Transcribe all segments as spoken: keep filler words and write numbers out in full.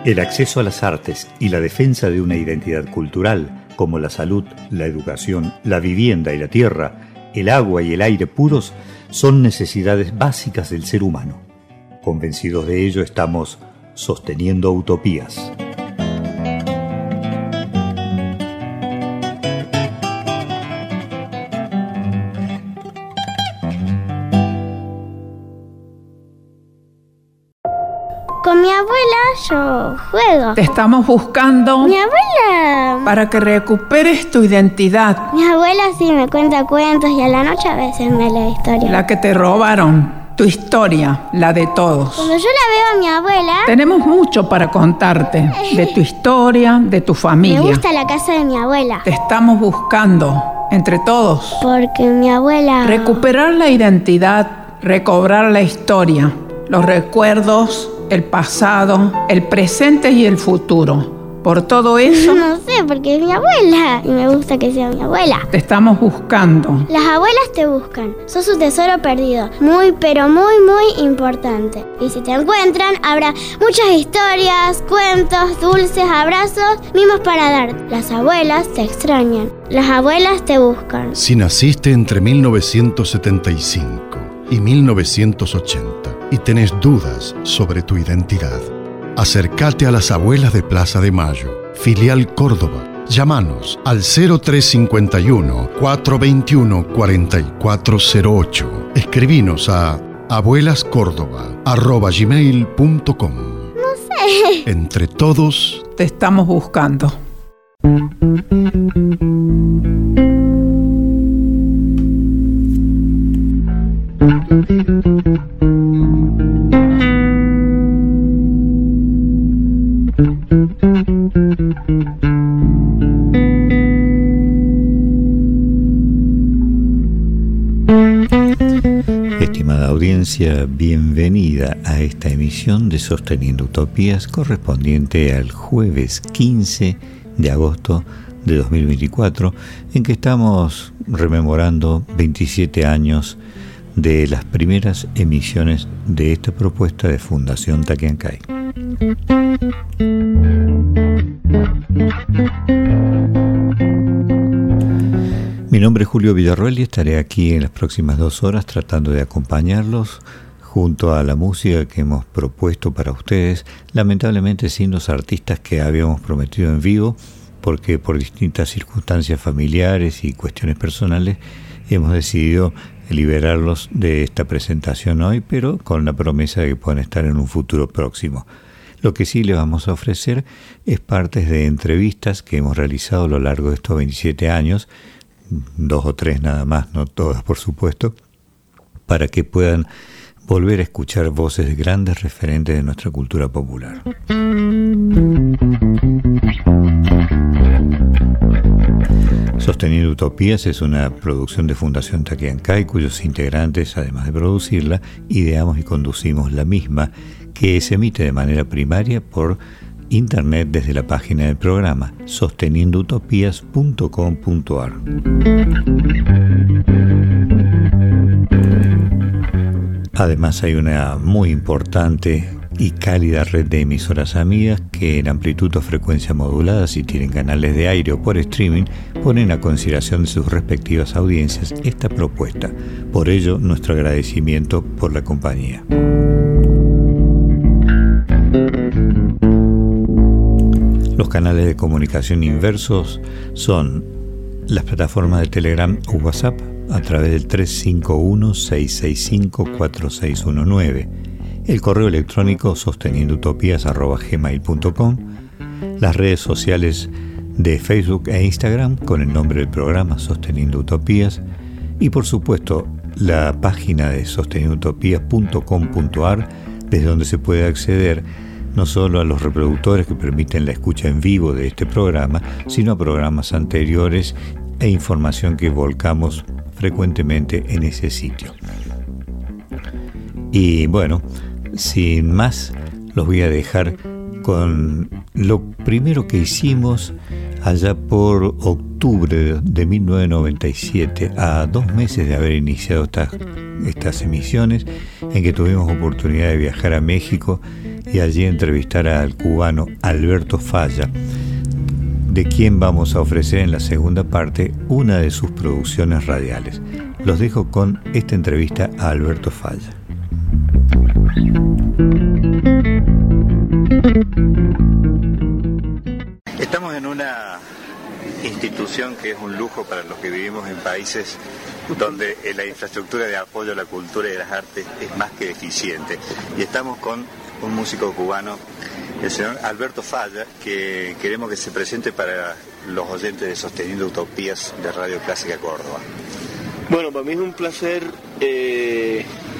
El acceso a las artes y la defensa de una identidad cultural, como la salud, la educación, la vivienda y la tierra, el agua y el aire puros, son necesidades básicas del ser humano. Convencidos de ello, estamos sosteniendo utopías. Con mi abuela yo juego. Te estamos buscando. Mi abuela... para que recuperes tu identidad. Mi abuela sí me cuenta cuentos y a la noche a veces me lee historias. La que te robaron. Tu historia, la de todos. Cuando yo la veo a mi abuela... tenemos mucho para contarte. De tu historia, de tu familia. Me gusta la casa de mi abuela. Te estamos buscando, entre todos. Porque mi abuela... recuperar la identidad, recobrar la historia, los recuerdos, el pasado, el presente y el futuro. Por todo eso... no sé, porque es mi abuela y me gusta que sea mi abuela. Te estamos buscando. Las abuelas te buscan. Sos un tesoro perdido. Muy, pero muy, muy importante. Y si te encuentran, habrá muchas historias, cuentos, dulces, abrazos, mimos para dar. Las abuelas te extrañan. Las abuelas te buscan. Si naciste entre mil novecientos setenta y cinco y mil novecientos ochenta y tenés dudas sobre tu identidad, acércate a las abuelas de Plaza de Mayo, filial Córdoba. Llámanos al cero tres cinco uno, cuatro dos uno, cuatro cuatro cero ocho. Escribinos a abuelascórdoba arroba gmail punto com. No sé. Entre todos te estamos buscando. Estimada audiencia, bienvenida a esta emisión de Sosteniendo Utopías correspondiente al jueves quince de agosto de dos mil veinticuatro, en que estamos rememorando veintisiete años de las primeras emisiones de esta propuesta de Fundación Taquiancay. Mi nombre es Julio Villarroel y estaré aquí en las próximas dos horas tratando de acompañarlos junto a la música que hemos propuesto para ustedes, lamentablemente sin los artistas que habíamos prometido en vivo, porque por distintas circunstancias familiares y cuestiones personales hemos decidido liberarlos de esta presentación hoy, pero con la promesa de que puedan estar en un futuro próximo. Lo que sí les vamos a ofrecer es partes de entrevistas que hemos realizado a lo largo de estos veintisiete años, dos o tres nada más, no todas por supuesto, para que puedan volver a escuchar voces de grandes referentes de nuestra cultura popular. Sosteniendo Utopías es una producción de Fundación Taquiancay, cuyos integrantes, además de producirla, ideamos y conducimos la misma, que se emite de manera primaria por internet desde la página del programa sosteniendo utopías punto com punto a r. Además hay una muy importante y cálida red de emisoras amigas que en amplitud o frecuencia modulada, si tienen canales de aire o por streaming, ponen a consideración de sus respectivas audiencias esta propuesta. Por ello, nuestro agradecimiento por la compañía. Los canales de comunicación inversos son las plataformas de Telegram o WhatsApp a través del tres cinco uno, seis seis cinco, cuatro seis uno nueve, el correo electrónico sosteniendo utopías arroba gmail punto com, las redes sociales de Facebook e Instagram con el nombre del programa Sosteniendo Utopías y por supuesto la página de sosteniendo utopías punto com punto a r, desde donde se puede acceder no solo a los reproductores que permiten la escucha en vivo de este programa, sino a programas anteriores e información que volcamos frecuentemente en ese sitio. Y bueno, sin más, los voy a dejar con lo primero que hicimos allá por octubre de mil novecientos noventa y siete, a dos meses de haber iniciado estas, estas emisiones, en que tuvimos oportunidad de viajar a México y allí entrevistar al cubano Alberto Falla, de quien vamos a ofrecer en la segunda parte una de sus producciones radiales. Los dejo con esta entrevista a Alberto Falla. Estamos en una institución que es un lujo para los que vivimos en países donde la infraestructura de apoyo a la cultura y a las artes es más que eficiente. Y estamos con un músico cubano, el señor Alberto Falla, que queremos que se presente para los oyentes de Sosteniendo Utopías de Radio Clásica Córdoba. Bueno, para mí es un placer eh,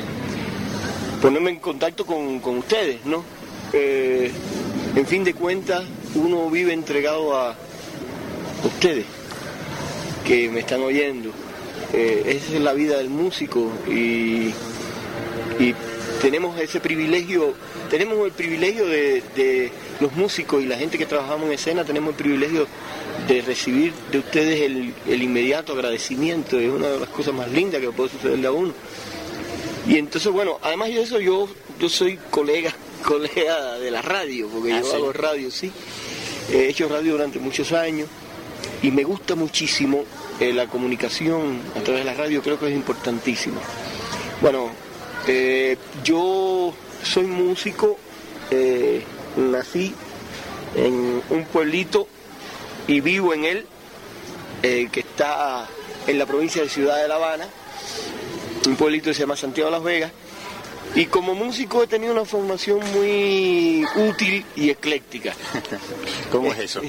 ponerme en contacto con, con ustedes, ¿no? Eh, en fin de cuentas, uno vive entregado a ustedes que me están oyendo. Eh, esa es la vida del músico y, y tenemos ese privilegio, tenemos el privilegio de, de los músicos y la gente que trabajamos en escena, tenemos el privilegio de recibir de ustedes el, el inmediato agradecimiento. Es una de las cosas más lindas que puede sucederle a uno. Y entonces, bueno, además de eso, yo, yo soy colega, colega de la radio, porque ah, yo ¿sí? hago radio, sí. He hecho radio durante muchos años y me gusta muchísimo eh, la comunicación a través de la radio, creo que es importantísimo. Bueno, eh, yo soy músico, eh, nací en un pueblito y vivo en él, eh, que está en la provincia de Ciudad de La Habana, un pueblito que se llama Santiago de las Vegas, y como músico he tenido una formación muy útil y ecléctica. ¿Cómo es eso?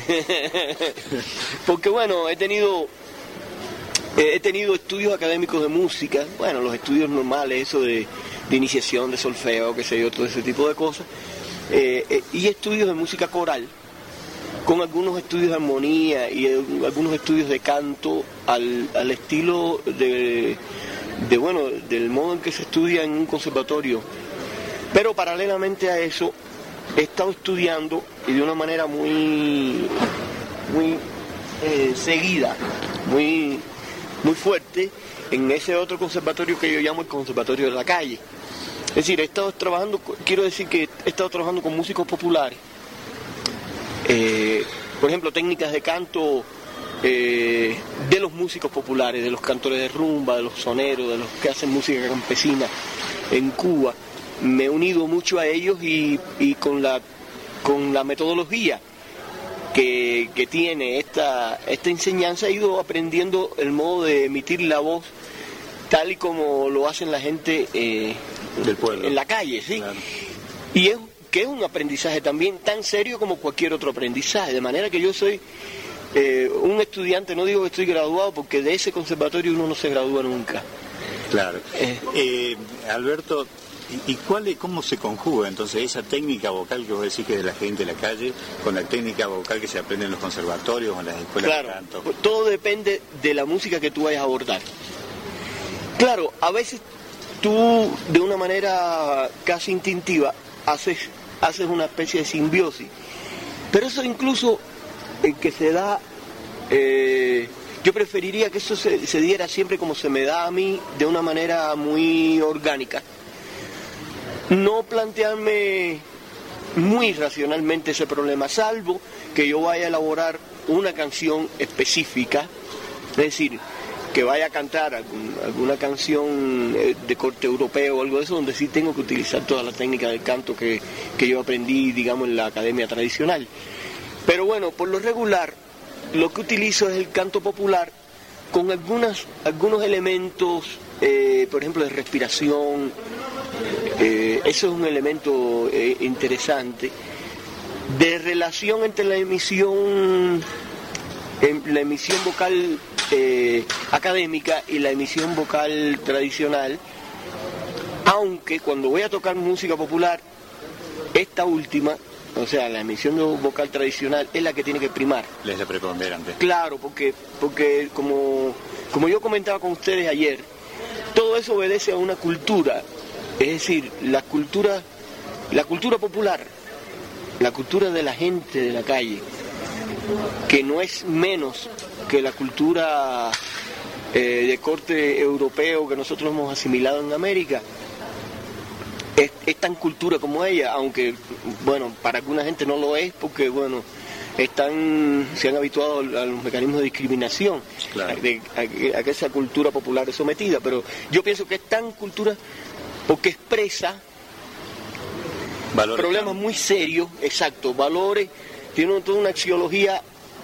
Porque bueno, he tenido eh, he tenido estudios académicos de música, bueno, los estudios normales, eso de, de iniciación, de solfeo, qué sé yo, todo ese tipo de cosas, eh, eh, y estudios de música coral, con algunos estudios de armonía y eh, algunos estudios de canto al, al estilo de, de, bueno, del modo en que se estudia en un conservatorio. Pero paralelamente a eso, he estado estudiando y de una manera muy, muy eh, seguida, muy, muy fuerte, en ese otro conservatorio que yo llamo el Conservatorio de la Calle. Es decir, he estado trabajando, quiero decir que he estado trabajando con músicos populares. Eh, por ejemplo, técnicas de canto eh, de los músicos populares, de los cantores de rumba, de los soneros, de los que hacen música campesina en Cuba. Me he unido mucho a ellos y, y con la con la metodología que, que tiene esta, esta enseñanza he ido aprendiendo el modo de emitir la voz tal y como lo hacen la gente eh, del pueblo, en la calle, ¿sí? Claro. Y es que es un aprendizaje también tan serio como cualquier otro aprendizaje, de manera que yo soy eh, un estudiante, no digo que estoy graduado, porque de ese conservatorio uno no se gradúa nunca. Claro. Eh, eh, Alberto, ¿y, y cuál es, cómo se conjuga entonces esa técnica vocal que vos decís que es de la gente de la calle con la técnica vocal que se aprende en los conservatorios o en las escuelas claro, de canto? Todo depende de la música que tú vayas a abordar. Claro, a veces tú de una manera casi instintiva haces haces una especie de simbiosis, pero eso incluso eh, que se da, eh, yo preferiría que eso se, se diera siempre como se me da a mí, de una manera muy orgánica, no plantearme muy racionalmente ese problema, salvo que yo vaya a elaborar una canción específica, es decir, que vaya a cantar algún, alguna canción de corte europeo o algo de eso, donde sí tengo que utilizar toda la técnica del canto que, que yo aprendí, digamos, en la academia tradicional. Pero bueno, por lo regular, lo que utilizo es el canto popular con algunas, algunos elementos, eh, por ejemplo, de respiración. Eh, eso es un elemento eh, interesante, de relación entre la emisión, eh, la emisión vocal Eh, académica y la emisión vocal tradicional, aunque cuando voy a tocar música popular, esta última, o sea, la emisión vocal tradicional es la que tiene que primar. Es la preponderante. Claro, porque, porque como, como yo comentaba con ustedes ayer, todo eso obedece a una cultura, es decir, la cultura, la cultura popular, la cultura de la gente de la calle, que no es menos que la cultura eh, de corte europeo que nosotros hemos asimilado en América, es, es tan cultura como ella, aunque, bueno, para alguna gente no lo es, porque, bueno, están se han habituado a los mecanismos de discriminación, claro, de, a, a que esa cultura popular es sometida, pero yo pienso que es tan cultura porque expresa valores, problemas muy serios, exacto, valores, tiene toda una axiología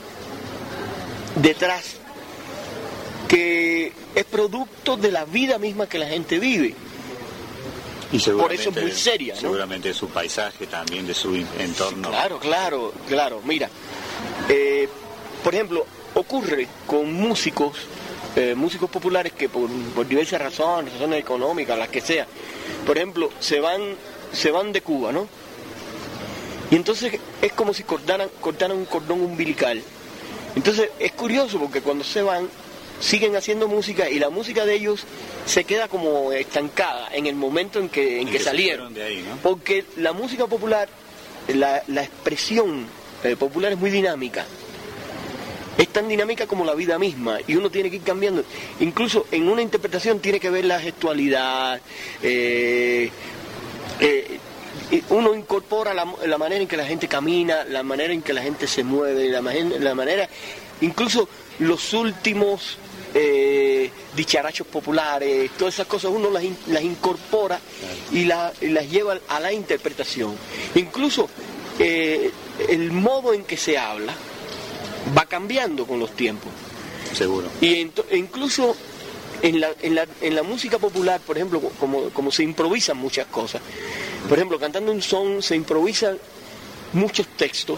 detrás que es producto de la vida misma que la gente vive. Y por eso es muy seria, ¿no? Seguramente de su paisaje también, de su entorno. Sí, claro, claro, claro. Mira, eh, por ejemplo, ocurre con músicos, eh, músicos populares que por, por diversas razones, razones económicas, las que sea, por ejemplo, se van, se van de Cuba, ¿no? Y entonces es como si cortaran, cortaran un cordón umbilical. Entonces es curioso porque cuando se van, siguen haciendo música y la música de ellos se queda como estancada en el momento en que, en que, que salieron. De ahí, ¿no? Porque la música popular, la, la expresión eh, popular es muy dinámica. Es tan dinámica como la vida misma y uno tiene que ir cambiando. Incluso en una interpretación tiene que ver la gestualidad, eh, eh, uno incorpora la, la manera en que la gente camina, la manera en que la gente se mueve, la, la manera, incluso los últimos eh, dicharachos populares, todas esas cosas uno las, in, las incorpora y, la, y las lleva a la interpretación. Incluso eh, el modo en que se habla va cambiando con los tiempos. Seguro. Y en, incluso en la, en, la, en la música popular, por ejemplo, como, como se improvisan muchas cosas. Por ejemplo, cantando un son se improvisan muchos textos.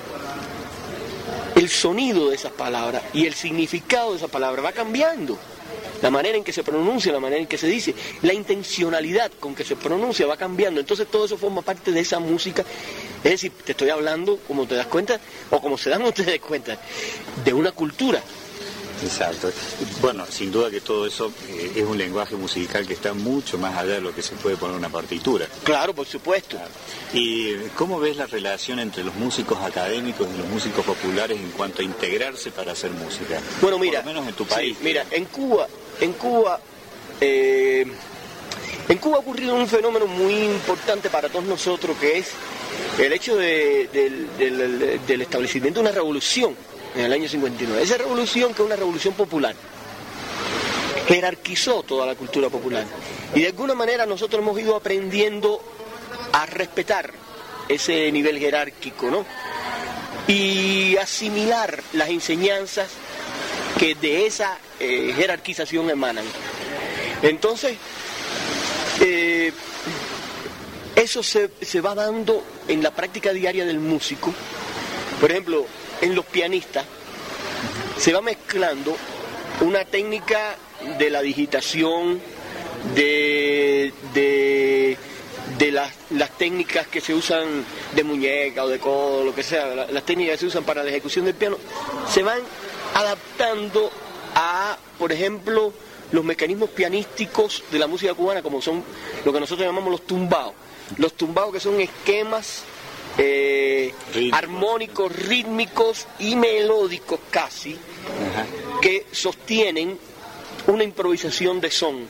El sonido de esas palabras y el significado de esas palabras va cambiando. La manera en que se pronuncia, la manera en que se dice, la intencionalidad con que se pronuncia va cambiando. Entonces todo eso forma parte de esa música. Es decir, te estoy hablando, como te das cuenta, o como se dan ustedes cuenta, de una cultura. Exacto. Bueno, sin duda que todo eso eh, es un lenguaje musical que está mucho más allá de lo que se puede poner en una partitura. Claro, por supuesto. Claro. ¿Y cómo ves la relación entre los músicos académicos y los músicos populares en cuanto a integrarse para hacer música? Bueno, mira, por lo menos en tu país. Sí, mira, en Cuba, en Cuba, eh, en Cuba ha ocurrido un fenómeno muy importante para todos nosotros, que es el hecho de, de, de, de, del establecimiento de una revolución en el año cincuenta y nueve. Esa revolución, que es una revolución popular, jerarquizó toda la cultura popular. Y de alguna manera nosotros hemos ido aprendiendo a respetar ese nivel jerárquico, ¿no? Y asimilar las enseñanzas que de esa eh, jerarquización emanan. Entonces, eh, eso se, se va dando en la práctica diaria del músico. Por ejemplo, en los pianistas se va mezclando una técnica de la digitación, de, de, de las, las técnicas que se usan de muñeca o de codo, lo que sea, las, las técnicas que se usan para la ejecución del piano, se van adaptando a, por ejemplo, los mecanismos pianísticos de la música cubana, como son lo que nosotros llamamos los tumbados. Los tumbados, que son esquemas Eh, armónicos, rítmicos y melódicos casi, ajá, que sostienen una improvisación de son.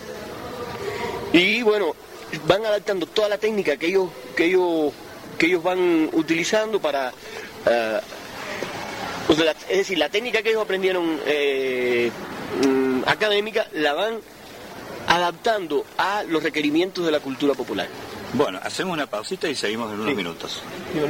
Y bueno, van adaptando toda la técnica que ellos que ellos que ellos van utilizando para uh, o sea, la, es decir, la técnica que ellos aprendieron eh, um, académica la van adaptando a los requerimientos de la cultura popular. Bueno, hacemos una pausita y seguimos en unos sí. minutos.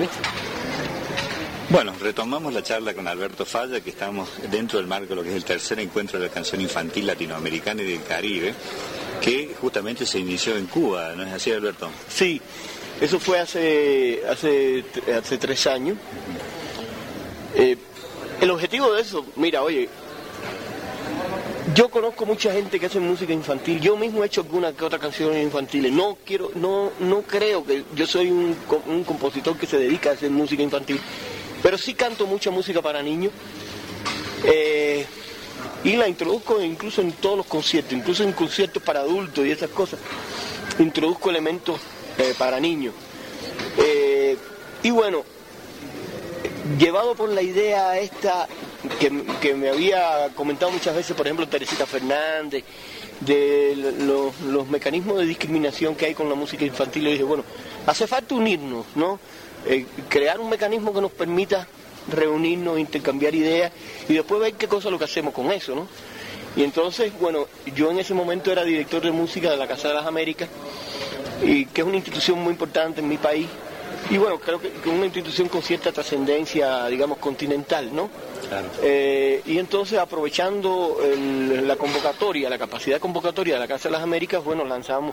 Bueno, retomamos la charla con Alberto Falla, que estamos dentro del marco de lo que es el tercer encuentro de la canción infantil latinoamericana y del Caribe, que justamente se inició en Cuba, ¿no es así, Alberto? Sí, eso fue hace hace, hace tres años. Uh-huh. Eh, el objetivo de eso, mira, oye, yo conozco mucha gente que hace música infantil. Yo mismo he hecho alguna que otra canción infantil. No quiero, no, no creo que yo soy un, un compositor que se dedica a hacer música infantil, pero sí canto mucha música para niños eh, y la introduzco incluso en todos los conciertos, incluso en conciertos para adultos y esas cosas. Introduzco elementos eh, para niños. Eh, y bueno, llevado por la idea esta que, que me había comentado muchas veces, por ejemplo, Teresita Fernández, de los, los mecanismos de discriminación que hay con la música infantil. Le dije, bueno, hace falta unirnos, ¿no? Eh, crear un mecanismo que nos permita reunirnos, intercambiar ideas y después ver qué cosa es lo que hacemos con eso, ¿no? Y entonces, bueno, yo en ese momento era director de música de la Casa de las Américas, y que es una institución muy importante en mi país, y bueno, creo que es una institución con cierta trascendencia, digamos, continental, ¿no? Claro. Eh, y entonces, aprovechando el, la convocatoria, la capacidad convocatoria de la Casa de las Américas, bueno, lanzamos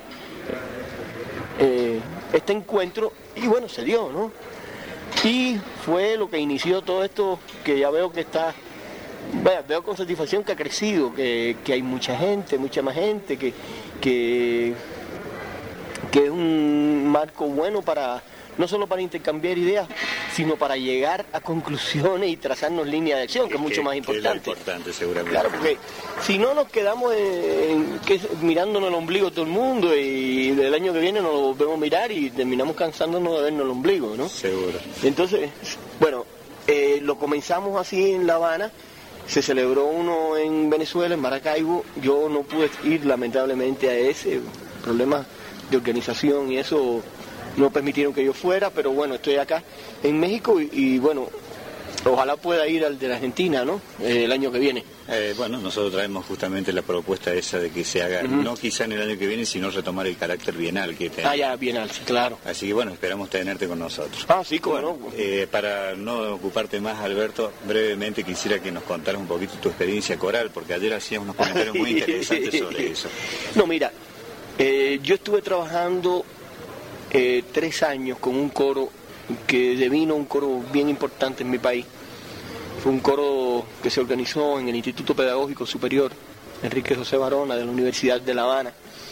eh, este encuentro, y bueno, se dio, ¿no? Y fue lo que inició todo esto, que ya veo que está, vaya, veo con satisfacción que ha crecido, que, que hay mucha gente, mucha más gente, que, que, que es un marco bueno para, no solo para intercambiar ideas, sino para llegar a conclusiones y trazarnos líneas de acción, que es mucho más importante. Es importante, seguramente. Claro, porque si no nos quedamos en, en, que, mirándonos el ombligo todo el mundo, y el año que viene nos lo volvemos a mirar y terminamos cansándonos de vernos el ombligo, ¿no? Seguro. Entonces, bueno, eh, lo comenzamos así en La Habana, se celebró uno en Venezuela, en Maracaibo. Yo no pude ir lamentablemente a ese, problema de organización y eso no permitieron que yo fuera, pero bueno, estoy acá en México y, y bueno, ojalá pueda ir al de la Argentina, ¿no? Eh, el año que viene. Eh, bueno, nosotros traemos justamente la propuesta esa de que se haga, uh-huh. no quizá en el año que viene, sino retomar el carácter bienal que tenemos. Ah, ya, bienal, sí, claro. Así que bueno, esperamos tenerte con nosotros. Ah, sí, cómo bueno, no. Eh, para no ocuparte más, Alberto, brevemente quisiera que nos contaras un poquito tu experiencia coral, porque ayer hacías unos comentarios muy interesantes sobre eso. No, mira, eh, yo estuve trabajando eh, tres años con un coro que devino un coro bien importante en mi país. Fue un coro que se organizó en el Instituto Pedagógico Superior Enrique José Barona de la Universidad de La Habana.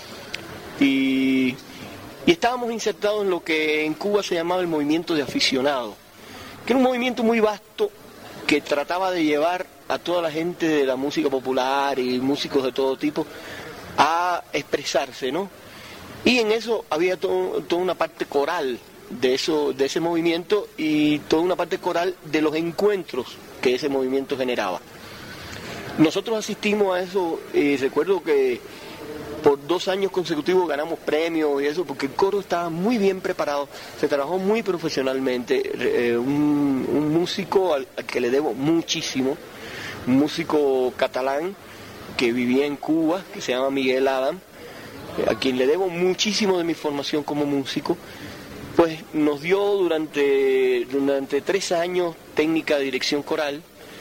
Y, y estábamos insertados en lo que en Cuba se llamaba el movimiento de aficionados, que era un movimiento muy vasto que trataba de llevar a toda la gente de la música popular y músicos de todo tipo a expresarse, ¿no? Y en eso había todo, toda una parte coral de eso, de ese movimiento, y toda una parte coral de los encuentros que ese movimiento generaba. Nosotros asistimos a eso y recuerdo que por dos años consecutivos ganamos premios y eso, porque el coro estaba muy bien preparado, se trabajó muy profesionalmente. Eh, un, un músico al, al que le debo muchísimo, un músico catalán que vivía en Cuba, que se llama Miguel Adam, a quien le debo muchísimo de mi formación como músico, pues nos dio durante, durante tres años técnica de dirección coral,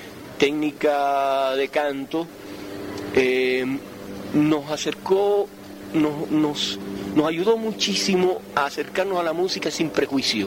técnica de canto, eh, nos acercó, nos, nos, nos ayudó muchísimo a acercarnos a la música sin prejuicio.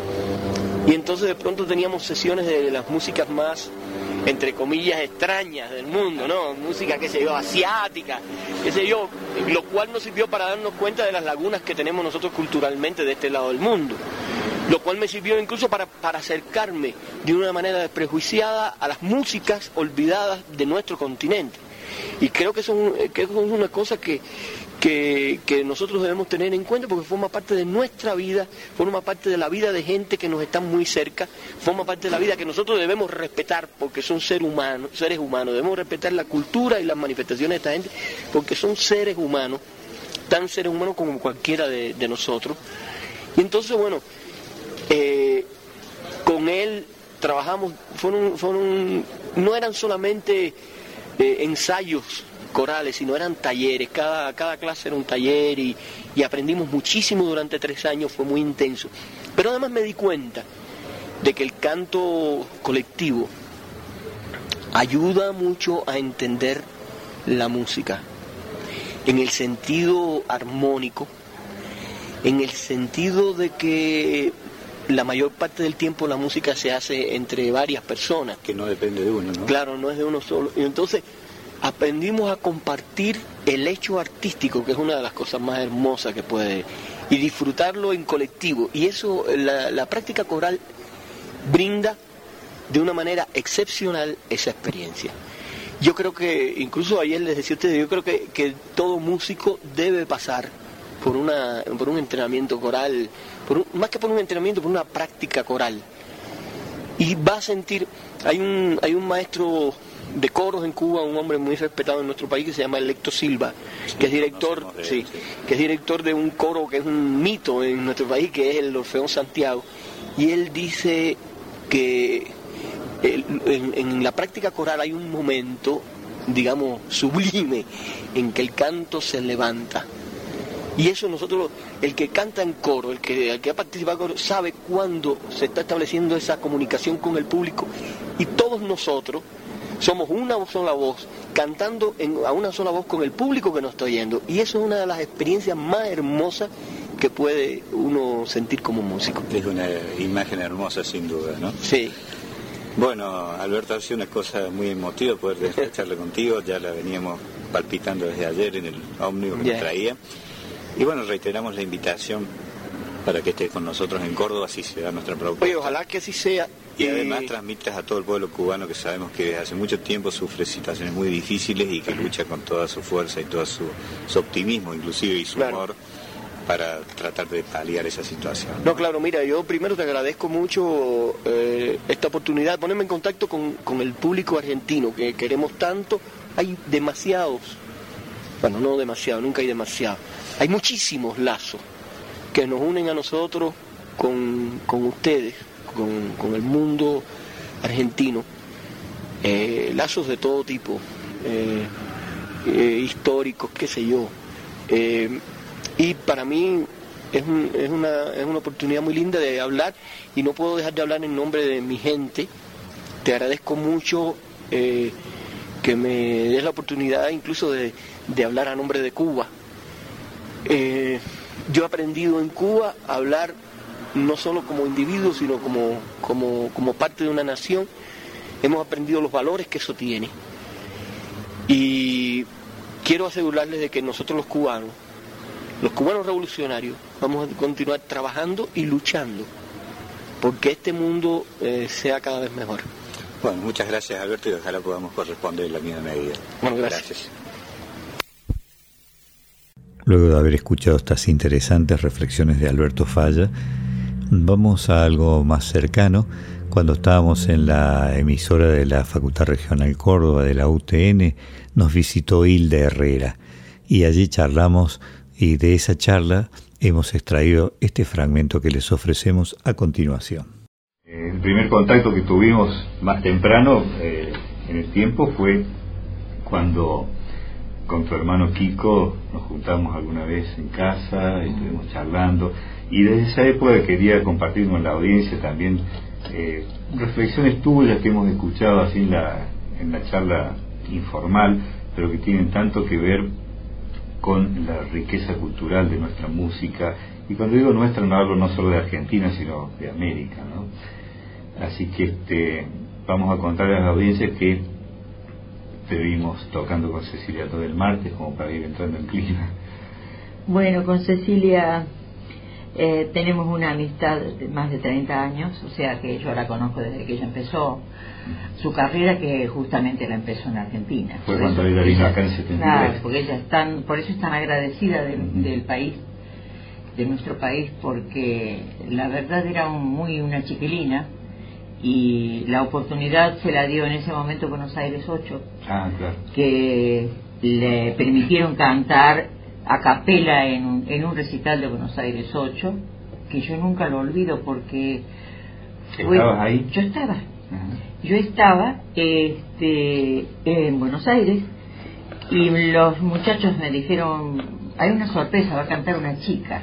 Y entonces de pronto teníamos sesiones de las músicas más, entre comillas, extrañas del mundo, ¿no? Música, qué sé yo, asiática, qué sé yo, lo cual nos sirvió para darnos cuenta de las lagunas que tenemos nosotros culturalmente de este lado del mundo. Lo cual me sirvió incluso para, para acercarme de una manera desprejuiciada a las músicas olvidadas de nuestro continente. Y creo que son, que es una cosa que, que, que nosotros debemos tener en cuenta, porque forma parte de nuestra vida, forma parte de la vida de gente que nos está muy cerca, forma parte de la vida que nosotros debemos respetar, porque son seres humanos, seres humanos. Debemos respetar la cultura y las manifestaciones de esta gente, porque son seres humanos, tan seres humanos como cualquiera de, de nosotros. Y entonces, bueno, eh, con él trabajamos, fueron, fueron, no eran solamente eh, ensayos corales, sino eran talleres, cada, cada clase era un taller y, y aprendimos muchísimo durante tres años, fue muy intenso. Pero además me di cuenta de que el canto colectivo ayuda mucho a entender la música, en el sentido armónico, en el sentido de que la mayor parte del tiempo la música se hace entre varias personas. Que no depende de uno, ¿no? Claro, no es de uno solo. Y entonces aprendimos a compartir el hecho artístico, que es una de las cosas más hermosas que puede, y disfrutarlo en colectivo. Y eso, la, la práctica coral brinda de una manera excepcional esa experiencia. Yo creo que, incluso ayer les decía a ustedes, yo creo que, que todo músico debe pasar por una por un entrenamiento coral, por un, más que por un entrenamiento, por una práctica coral. y va a sentir, hay un, hay un maestro de coros en Cuba, un hombre muy respetado en nuestro país que se llama Electo Silva, que es director, no sí, que es director de un coro que es un mito en nuestro país, que es el Orfeón Santiago, y él dice que el, en, en la práctica coral hay un momento, digamos, sublime, en que el canto se levanta. Y eso nosotros, el que canta en coro, el que, el que ha participado en coro, sabe cuándo se está estableciendo esa comunicación con el público, y todos nosotros somos una sola voz, cantando en, a una sola voz con el público que nos está oyendo. Y eso es una de las experiencias más hermosas que puede uno sentir como músico. Es una imagen hermosa, sin duda, ¿no? Sí. Bueno, Alberto, ha sido una cosa muy emotiva poder charlar contigo. Ya la veníamos palpitando desde ayer en el ómnibus que yeah. nos traía. Y bueno, reiteramos la invitación para que estés con nosotros en Córdoba, así será nuestra propuesta. Oye, ojalá que así sea. Y además transmitas a todo el pueblo cubano, que sabemos que desde hace mucho tiempo sufre situaciones muy difíciles y que lucha con toda su fuerza y todo su, su optimismo, inclusive, y su claro. humor, para tratar de paliar esa situación. No, claro, mira, yo primero te agradezco mucho eh, esta oportunidad de ponerme en contacto con, con el público argentino, que queremos tanto. Hay demasiados, bueno, no demasiado, nunca hay demasiado, hay muchísimos lazos que nos unen a nosotros con, con ustedes, con, con el mundo argentino, eh, lazos de todo tipo, eh, eh, históricos, qué sé yo, eh, y para mí es, un, es, una, es una oportunidad muy linda de hablar, y no puedo dejar de hablar en nombre de mi gente. Te agradezco mucho eh, que me des la oportunidad incluso de, de hablar a nombre de Cuba. Eh, yo he aprendido en Cuba a hablar no solo como individuo, sino como, como, como parte de una nación. Hemos aprendido los valores que eso tiene. Y quiero asegurarles de que nosotros los cubanos, los cubanos revolucionarios, vamos a continuar trabajando y luchando porque este mundo eh, sea cada vez mejor. Bueno, muchas gracias, Alberto, y ojalá podamos corresponder en la misma medida. Bueno, gracias. gracias. Luego de haber escuchado estas interesantes reflexiones de Alberto Falla, vamos a algo más cercano. Cuando estábamos en la emisora de la Facultad Regional Córdoba de la U T N, nos visitó Hilda Herrera y allí charlamos, y de esa charla hemos extraído este fragmento que les ofrecemos a continuación. El primer contacto que tuvimos más temprano eh, en el tiempo fue cuando con tu hermano Kiko nos juntamos alguna vez en casa y estuvimos charlando, y desde esa época quería compartir con la audiencia también eh, reflexiones tuyas que hemos escuchado así en la, en la charla informal, pero que tienen tanto que ver con la riqueza cultural de nuestra música. Y cuando digo nuestra, no hablo no solo de Argentina, sino de América, ¿no? Así que este, vamos a contarle a la audiencia que te vimos tocando con Cecilia todo el martes, como para ir entrando en clima. Bueno, con Cecilia eh, tenemos una amistad de más de treinta años, o sea que yo la conozco desde que ella empezó su carrera, que justamente la empezó en Argentina. Fue cuando ella vino acá en setenta y tres. Claro, porque ella es tan, por eso es tan agradecida de, uh-huh. del país, de nuestro país, porque la verdad era un, muy una chiquilina, y la oportunidad se la dio en ese momento Buenos Aires ocho, ah, claro. que le permitieron cantar a capela en un, en un recital de Buenos Aires ocho, que yo nunca lo olvido porque fue, ¿estabas ahí? Yo estaba, uh-huh. yo estaba este, en Buenos Aires, y los muchachos me dijeron, hay una sorpresa, va a cantar una chica.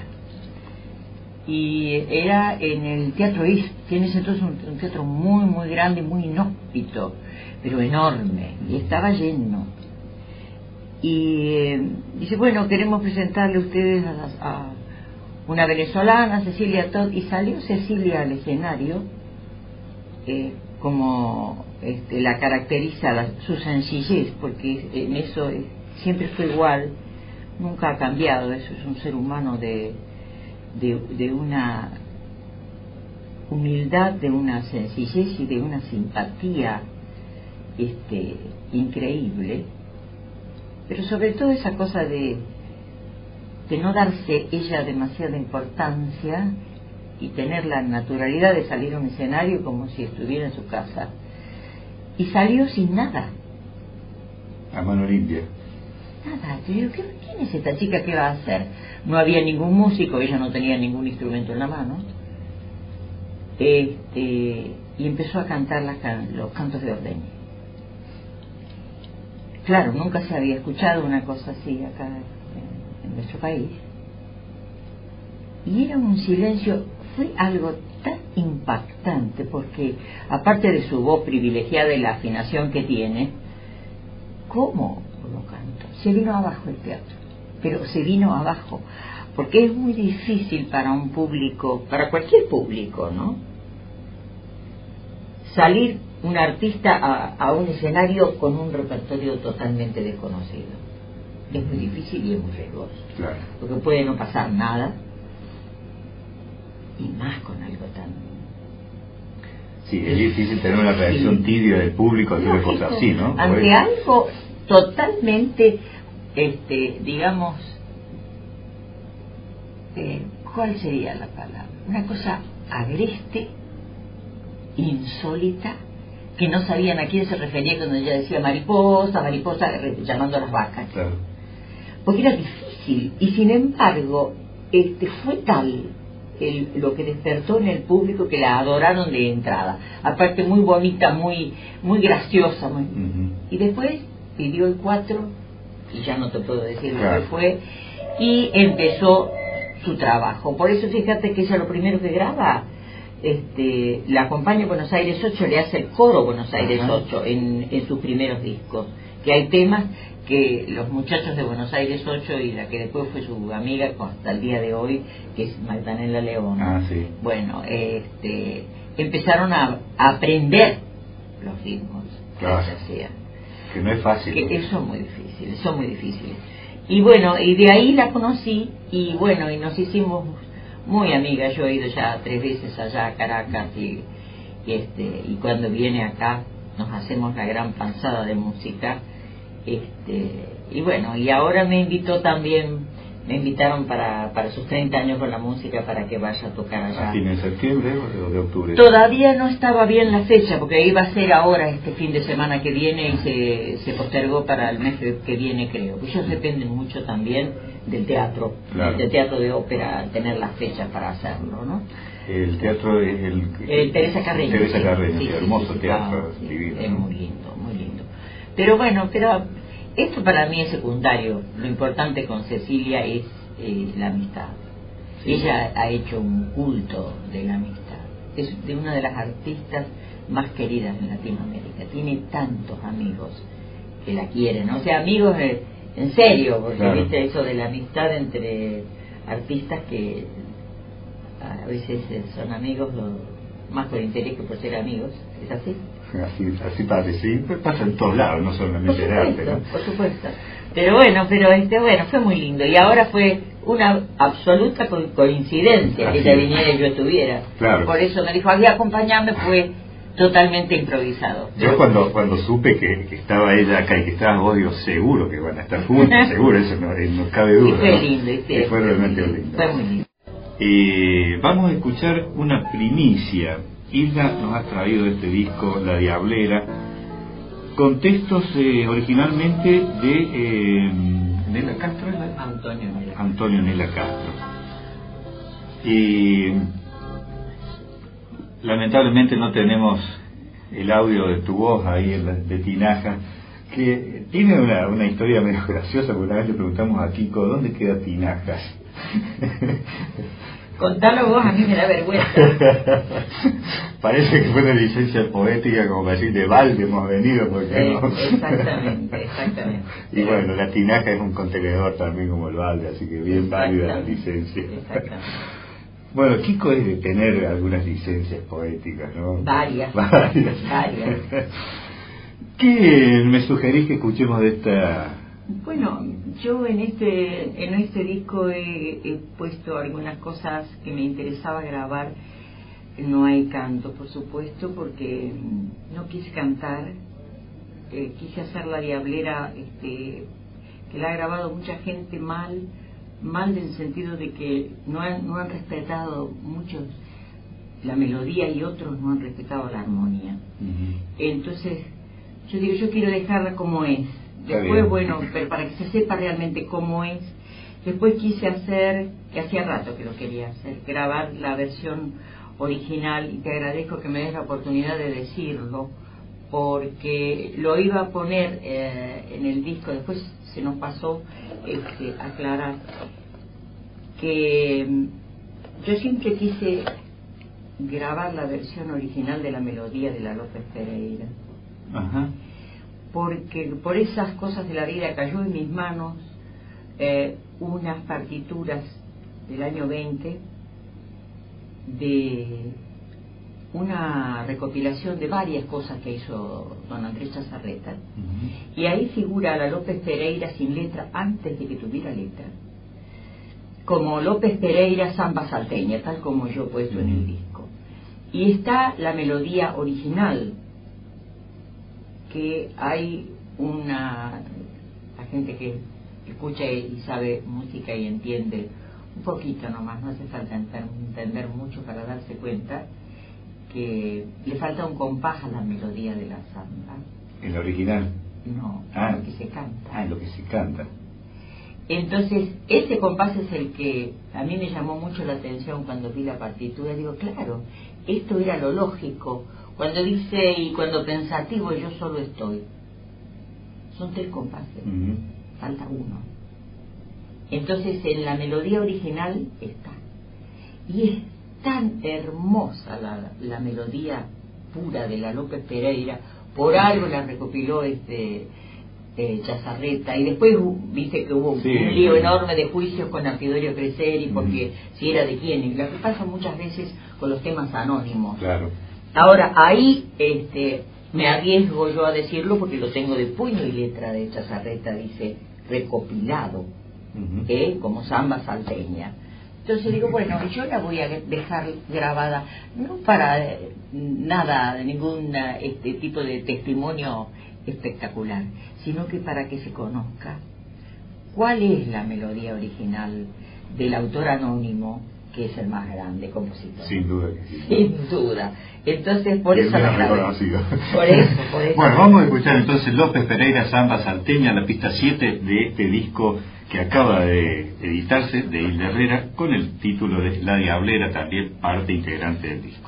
Y era en el Teatro Is, que en ese entonces un, un teatro muy muy grande, muy inhóspito, pero enorme, y estaba lleno. Y eh, dice, bueno, queremos presentarle a ustedes a, a una venezolana, Cecilia Todd, y salió Cecilia al escenario, eh, como este, la caracteriza la, su sencillez, porque en eso eh, siempre fue igual, nunca ha cambiado, eso es un ser humano de... De, de una humildad, de una sencillez y de una simpatía este, increíble, pero sobre todo esa cosa de, de no darse ella demasiada importancia y tener la naturalidad de salir a un escenario como si estuviera en su casa. Y salió sin nada. A mano limpia. Nada. Yo digo, ¿quién es esta chica? ¿Qué va a hacer? No había ningún músico, ella no tenía ningún instrumento en la mano. Este, y empezó a cantar las can los cantos de Ordeñi. Claro, nunca se había escuchado una cosa así acá en, en nuestro país. Y era un silencio, fue algo tan impactante, porque aparte de su voz privilegiada y la afinación que tiene, ¿cómo lo cantó? Se vino abajo el teatro, pero se vino abajo, porque es muy difícil para un público, para cualquier público, ¿no? Salir un artista a, a un escenario con un repertorio totalmente desconocido. Es muy difícil y es muy riesgoso. Claro. Porque puede no pasar nada, y más con algo tan... Sí, es difícil tener una reacción sí. tibia del público ante una cosa así, ¿no? Ante Pues... algo totalmente, este, digamos, eh, ¿cuál sería la palabra? Una cosa agreste, insólita, que no sabían a quién se refería cuando ella decía mariposa, mariposa, llamando a las vacas. Claro. Porque era difícil, y sin embargo, este, fue tal el, lo que despertó en el público que la adoraron de entrada. Aparte muy bonita, muy muy graciosa, muy... Uh-huh. Y después pidió el cuatro, y ya no te puedo decir claro. lo que fue, y empezó su trabajo. Por eso fíjate que ella lo primero que graba, este, la acompaña Buenos Aires ocho, le hace el coro Buenos Aires uh-huh. ocho en, en sus primeros discos, que hay temas que los muchachos de Buenos Aires ocho y la que después fue su amiga hasta el día de hoy, que es Magdalena León, ah, sí. bueno, este, empezaron a, a aprender los ritmos claro. que se hacían. Que no es fácil. Que eso es muy difícil, eso es muy difícil. Y bueno, y de ahí la conocí, y bueno, y nos hicimos muy amigas. Yo he ido ya tres veces allá a Caracas, y, y este y cuando viene acá nos hacemos la gran panzada de música. Este, y bueno, y ahora me invitó también, me invitaron para, para sus treinta años con la música, para que vaya a tocar allá. ¿A fines de septiembre o de octubre? Todavía no estaba bien la fecha, porque iba a ser ahora este fin de semana que viene, y se, se postergó para el mes que viene, creo. Ellos dependen mucho también del teatro, claro. del teatro de ópera, tener las fechas para hacerlo, ¿no? El teatro es el... el Teresa Carreño. Teresa Carreño, sí, sí, hermoso sí, teatro, sí, divino. Es muy lindo, muy lindo. Pero bueno, pero esto para mí es secundario. Lo importante con Cecilia es eh, la amistad. Sí. Ella ha hecho un culto de la amistad. Es de una de las artistas más queridas en Latinoamérica. Tiene tantos amigos que la quieren. O sea, amigos eh, en serio, porque claro. viste eso de la amistad entre artistas que a veces son amigos lo, más por interés que por ser amigos. ¿Es así? Así, así parece, sí, pues pasa en todos lados, no solamente en arte, ¿no? Por supuesto, pero bueno, pero este bueno, fue muy lindo, y ahora fue una absoluta co coincidencia así que ella viniera y yo estuviera, claro. Por eso me dijo, aquí acompañarme, fue totalmente improvisado. Yo cuando cuando supe que, que estaba ella acá y que estabas vos, digo, seguro que van a estar juntos, seguro, eso no, no cabe duda. Y fue ¿no? lindo, y fue, fue realmente lindo, lindo. Fue muy lindo. Eh, vamos a escuchar una primicia. Hilda nos ha traído este disco, La Diablera, con textos eh, originalmente de eh, Nela Castro, ¿verdad? Antonio Nela. Antonio Nela Castro. Y lamentablemente no tenemos el audio de tu voz ahí, de Tinaja, que tiene una, una historia medio graciosa, porque una vez le preguntamos a Kiko, ¿dónde queda Tinaja? Contalo vos, a mí me da vergüenza. Parece que fue una licencia poética, como para decir, de balde hemos venido, porque sí, no. Exactamente, exactamente. Y bueno, la Tinaja es un contenedor también como el balde, así que bien válida la licencia. Exactamente. Bueno, Kiko es de tener algunas licencias poéticas, ¿no? Varias. Varias. Varias. ¿Qué me sugerís que escuchemos de esta...? Bueno, yo en este en este disco he, he puesto algunas cosas que me interesaba grabar. No hay canto, por supuesto, porque no quise cantar. Eh, quise hacer La Diablera, este, que la ha grabado mucha gente mal, mal en el sentido de que no han, no han respetado muchos la melodía y otros no han respetado la armonía. Uh-huh. Entonces, yo digo, yo quiero dejarla como es. Después, bueno, pero para que se sepa realmente cómo es. Después quise hacer, que hacía rato que lo quería hacer, grabar la versión original, y te agradezco que me des la oportunidad de decirlo, porque lo iba a poner eh, en el disco, después se nos pasó este, aclarar que yo siempre quise grabar la versión original de la melodía de la López Pereira. Ajá. Porque por esas cosas de la vida cayó en mis manos eh, unas partituras del año veinte de una recopilación de varias cosas que hizo don Andrés Chazarreta. Uh-huh. Y ahí figura la López Pereira sin letra antes de que tuviera letra, como López Pereira Samba Salteña, tal como yo he puesto uh-huh. en el disco. Y está la melodía original, que hay una... la gente que escucha y sabe música y entiende un poquito nomás, no hace falta entender mucho para darse cuenta que le falta un compás a la melodía de la samba. ¿En la original? No, ah, en lo que se canta. Ah, en lo que se canta. Entonces, ese compás es el que a mí me llamó mucho la atención cuando vi la partitura. Digo, claro, esto era lo lógico. Cuando dice, y cuando pensativo, yo solo estoy. Son tres compases, uh-huh. falta uno. Entonces, en la melodía original está. Y es tan hermosa la, la melodía pura de la López Pereira, por algo la recopiló este eh, Chazarreta, y después viste que hubo sí, un lío sí. enorme de juicios con Artidorio Creseri, porque mm. si era de quién, y lo que pasa muchas veces con los temas anónimos. Claro. Ahora, ahí este me arriesgo yo a decirlo porque lo tengo de puño y letra de Chazarreta, dice recopilado, uh-huh. ¿eh? como samba salteña. Entonces digo, bueno, yo la voy a dejar grabada, no para eh, nada, ningún este tipo de testimonio espectacular, sino que para que se conozca cuál es la melodía original del autor anónimo, que es el más grande compositor. Sin duda que sí. Sin duda. Entonces, por eso la grabé. Por eso, por eso. Bueno, vamos a escuchar entonces López Pereira Samba Salteña, la pista siete de este disco que acaba de editarse, de Hilda Herrera, con el título de La Diablera, también parte integrante del disco.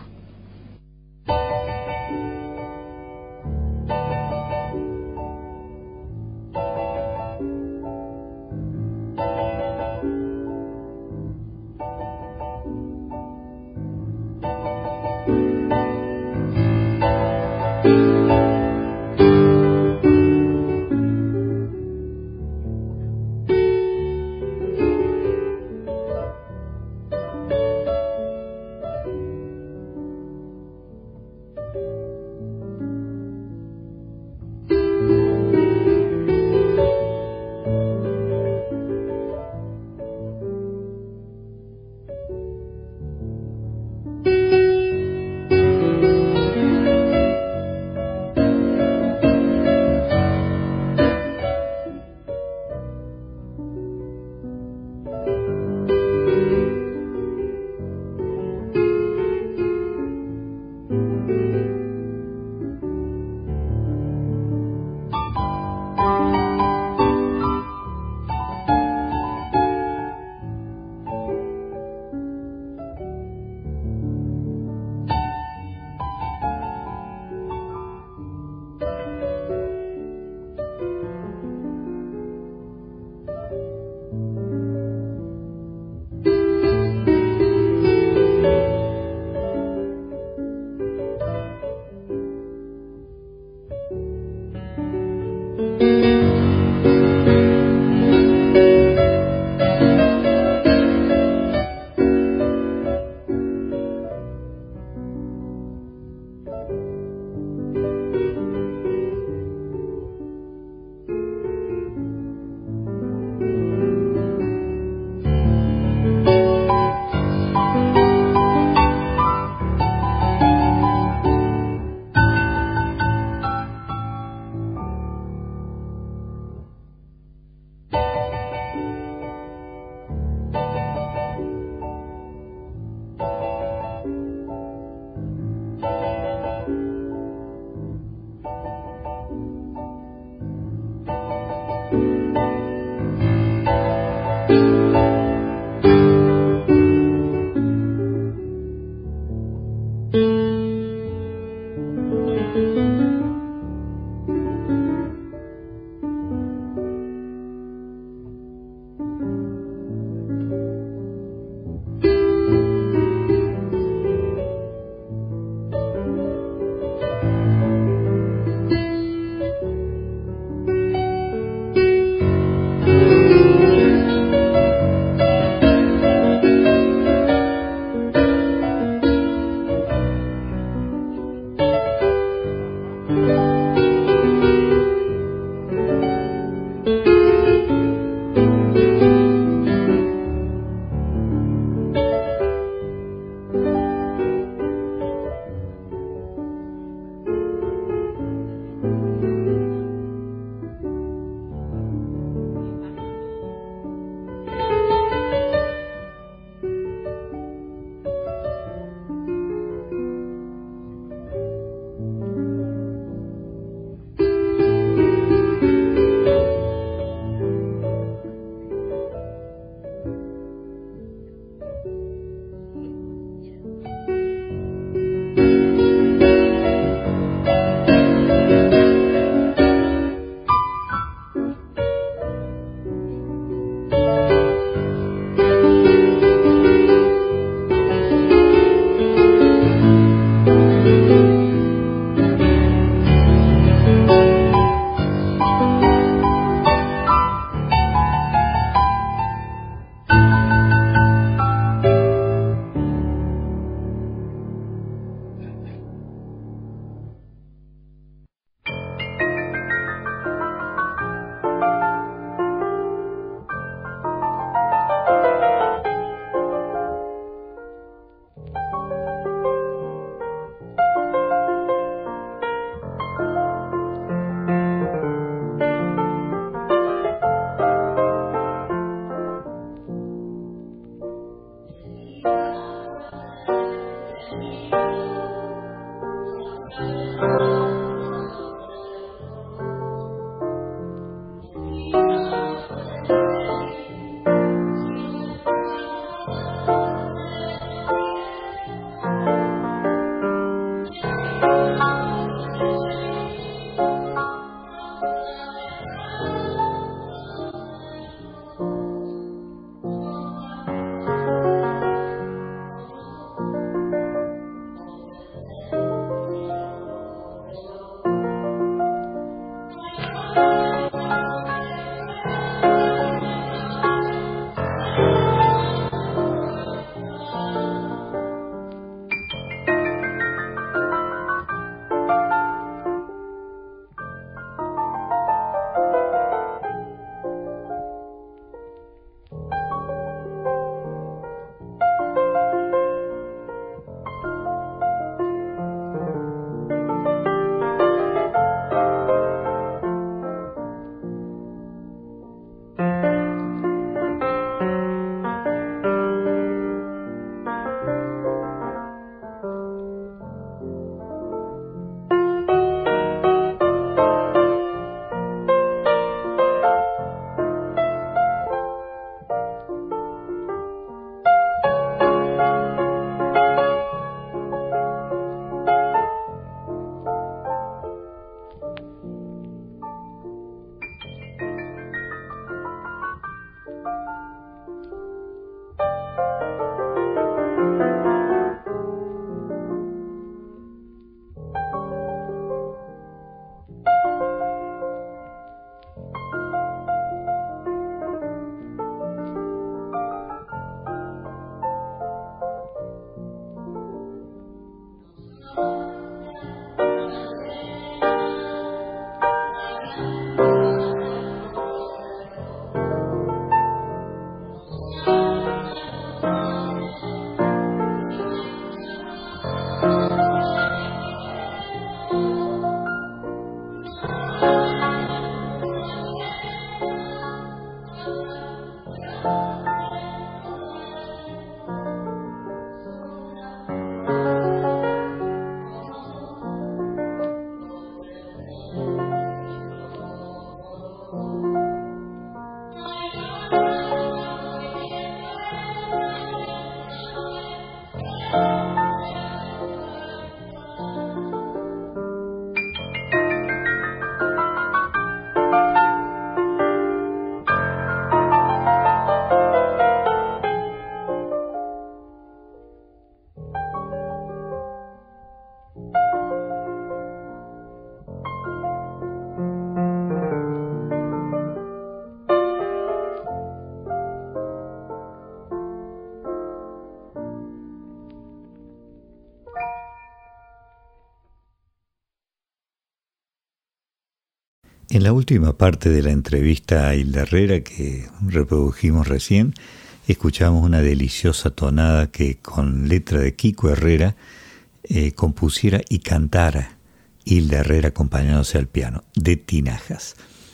En la última parte de la entrevista a Hilda Herrera que reprodujimos recién, escuchamos una deliciosa tonada que con letra de Kiko Herrera eh, compusiera y cantara Hilda Herrera acompañándose al piano, de Tinajas.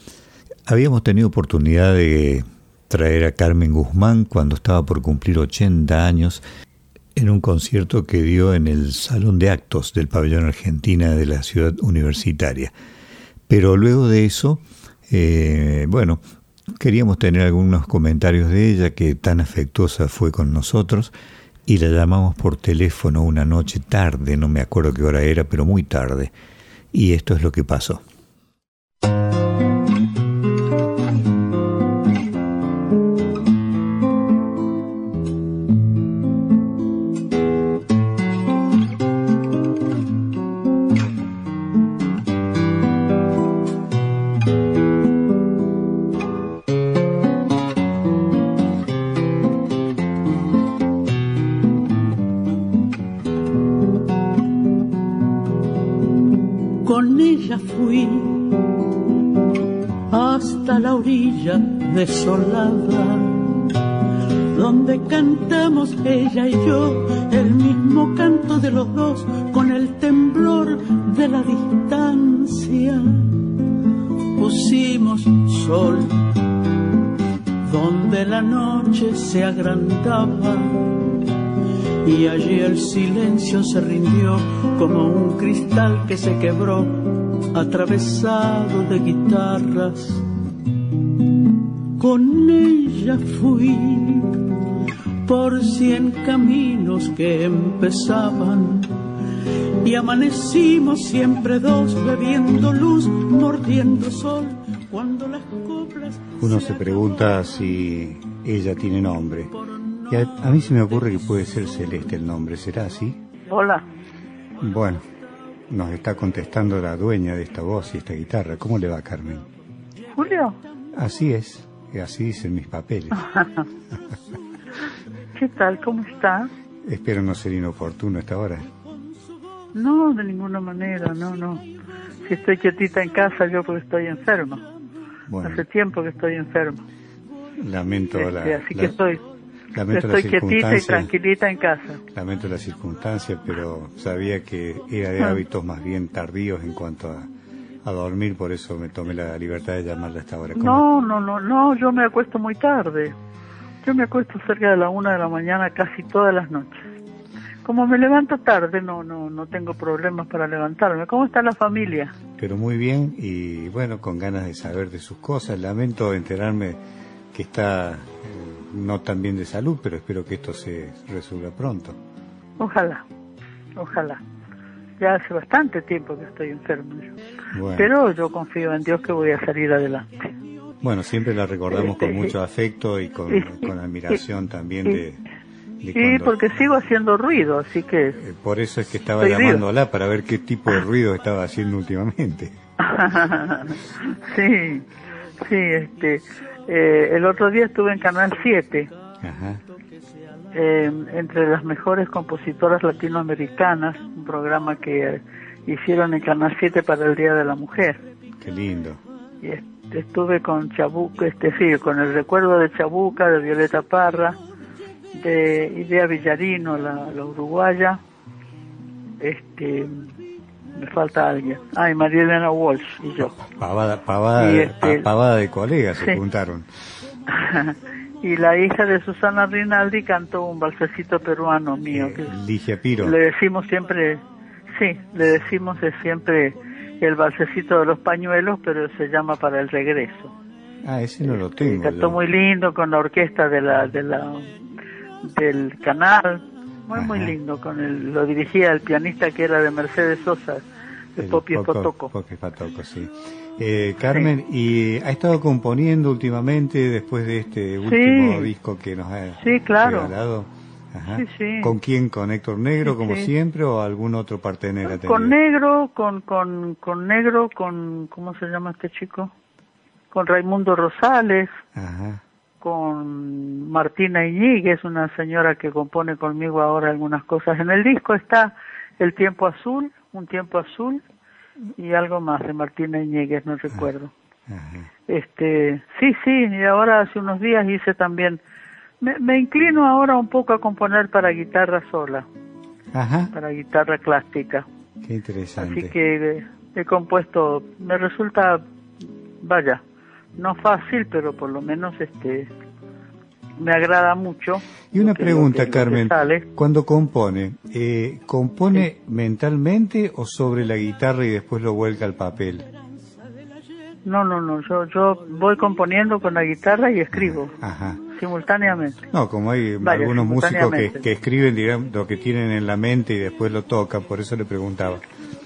Habíamos tenido oportunidad de traer a Carmen Guzmán cuando estaba por cumplir ochenta años en un concierto que dio en el Salón de Actos del Pabellón Argentina de la Ciudad Universitaria. Pero luego de eso, eh, bueno, queríamos tener algunos comentarios de ella, que tan afectuosa fue con nosotros, y la llamamos por teléfono una noche tarde, no me acuerdo qué hora era, pero muy tarde. Y esto es lo que pasó. Desolada, donde cantamos ella y yo el mismo canto de los dos, con el temblor de la distancia. Pusimos sol donde la noche se agrandaba y allí el silencio se rindió como un cristal que se quebró, atravesado de guitarras. Con ella fui por cien caminos que empezaban y amanecimos siempre dos, bebiendo luz, mordiendo sol, cuando las coplas... Uno se pregunta si ella tiene nombre. Y a, a mí se me ocurre que puede ser Celeste el nombre, ¿será así? Hola. Bueno, nos está contestando la dueña de esta voz y esta guitarra. ¿Cómo le va, Carmen? ¿Julio? Así es, así dicen mis papeles. ¿Qué tal? ¿Cómo está? Espero no ser inoportuno a esta hora. No, de ninguna manera, no, no. Si estoy quietita en casa, yo porque estoy enferma. Bueno. Hace tiempo que estoy enferma. Lamento este, la... Así la, que estoy, lamento estoy quietita y tranquilita en casa. Lamento la circunstancia, pero sabía que era de hábitos más bien tardíos en cuanto a, a dormir, por eso me tomé la libertad de llamarla a esta hora. No, no, no, no, yo me acuesto muy tarde. Yo me acuesto cerca de la una de la mañana casi todas las noches. Como me levanto tarde, no no no tengo problemas para levantarme. ¿Cómo está la familia? Pero muy bien y bueno, con ganas de saber de sus cosas. Lamento enterarme que está eh, no tan bien de salud, pero espero que esto se resuelva pronto. Ojalá, ojalá. Ya hace bastante tiempo que estoy enfermo yo. Bueno. Pero yo confío en Dios que voy a salir adelante. Bueno, siempre la recordamos este, con mucho afecto y con, y, con admiración y, también y, de... Sí, cuando... porque sigo haciendo ruido, así que... Eh, por eso es que estaba llamándola vivo. Para ver qué tipo de ruido estaba haciendo últimamente. sí, sí, este... Eh, el otro día estuve en Canal siete. Ajá. Eh, entre las mejores compositoras latinoamericanas, un programa que hicieron en Canal siete para el Día de la Mujer. Qué lindo. Y este, estuve con Chabuca, este sí, con el recuerdo de Chabuca, de Violeta Parra, de Idea Villarino, la, la uruguaya, este, me falta alguien, ah, y María Elena Walsh y yo. Pavada, pavada, y este, pavada de colegas se sí. juntaron. Y la hija de Susana Rinaldi cantó un balsecito peruano mío. Eh, que Ligia Piro. Le decimos siempre, sí, le decimos de siempre el balsecito de los pañuelos, pero se llama Para el Regreso. Ah, ese no lo tengo. Cantó yo. Muy lindo con la orquesta de la, de la, del canal, muy Ajá. muy lindo, con el, lo dirigía el pianista que era de Mercedes Sosa, de Popi Potoco. Popi Potoco, sí. Eh, Carmen, sí. ¿Y ha estado componiendo últimamente después de este último sí. disco que nos ha sí, claro. regalado? Ajá. Sí, sí. ¿Con quién? ¿Con Héctor Negro, sí, como sí. siempre, o algún otro partener? Con Negro, con, con, con Negro, con, ¿cómo se llama este chico? Con Raimundo Rosales. Ajá. Con Martina Iñiguez, una señora que compone conmigo ahora algunas cosas. En el disco está El Tiempo Azul, Un Tiempo Azul, y algo más de Martina Iñiguez, no recuerdo. Ajá. Este, sí, sí, y ahora hace unos días hice también, me, me inclino ahora un poco a componer para guitarra sola, Ajá. para guitarra clásica. Qué interesante. Así que eh, he compuesto, me resulta, vaya, no fácil, pero por lo menos este me agrada mucho. Y una que, pregunta, que, Carmen, cuando compone, eh, ¿compone sí. mentalmente o sobre la guitarra y después lo vuelca al papel? No, no, no, yo yo voy componiendo con la guitarra y escribo Ajá. simultáneamente. No, como hay Vaya, algunos músicos que, que escriben, dirán, lo que tienen en la mente y después lo tocan, por eso le preguntaba.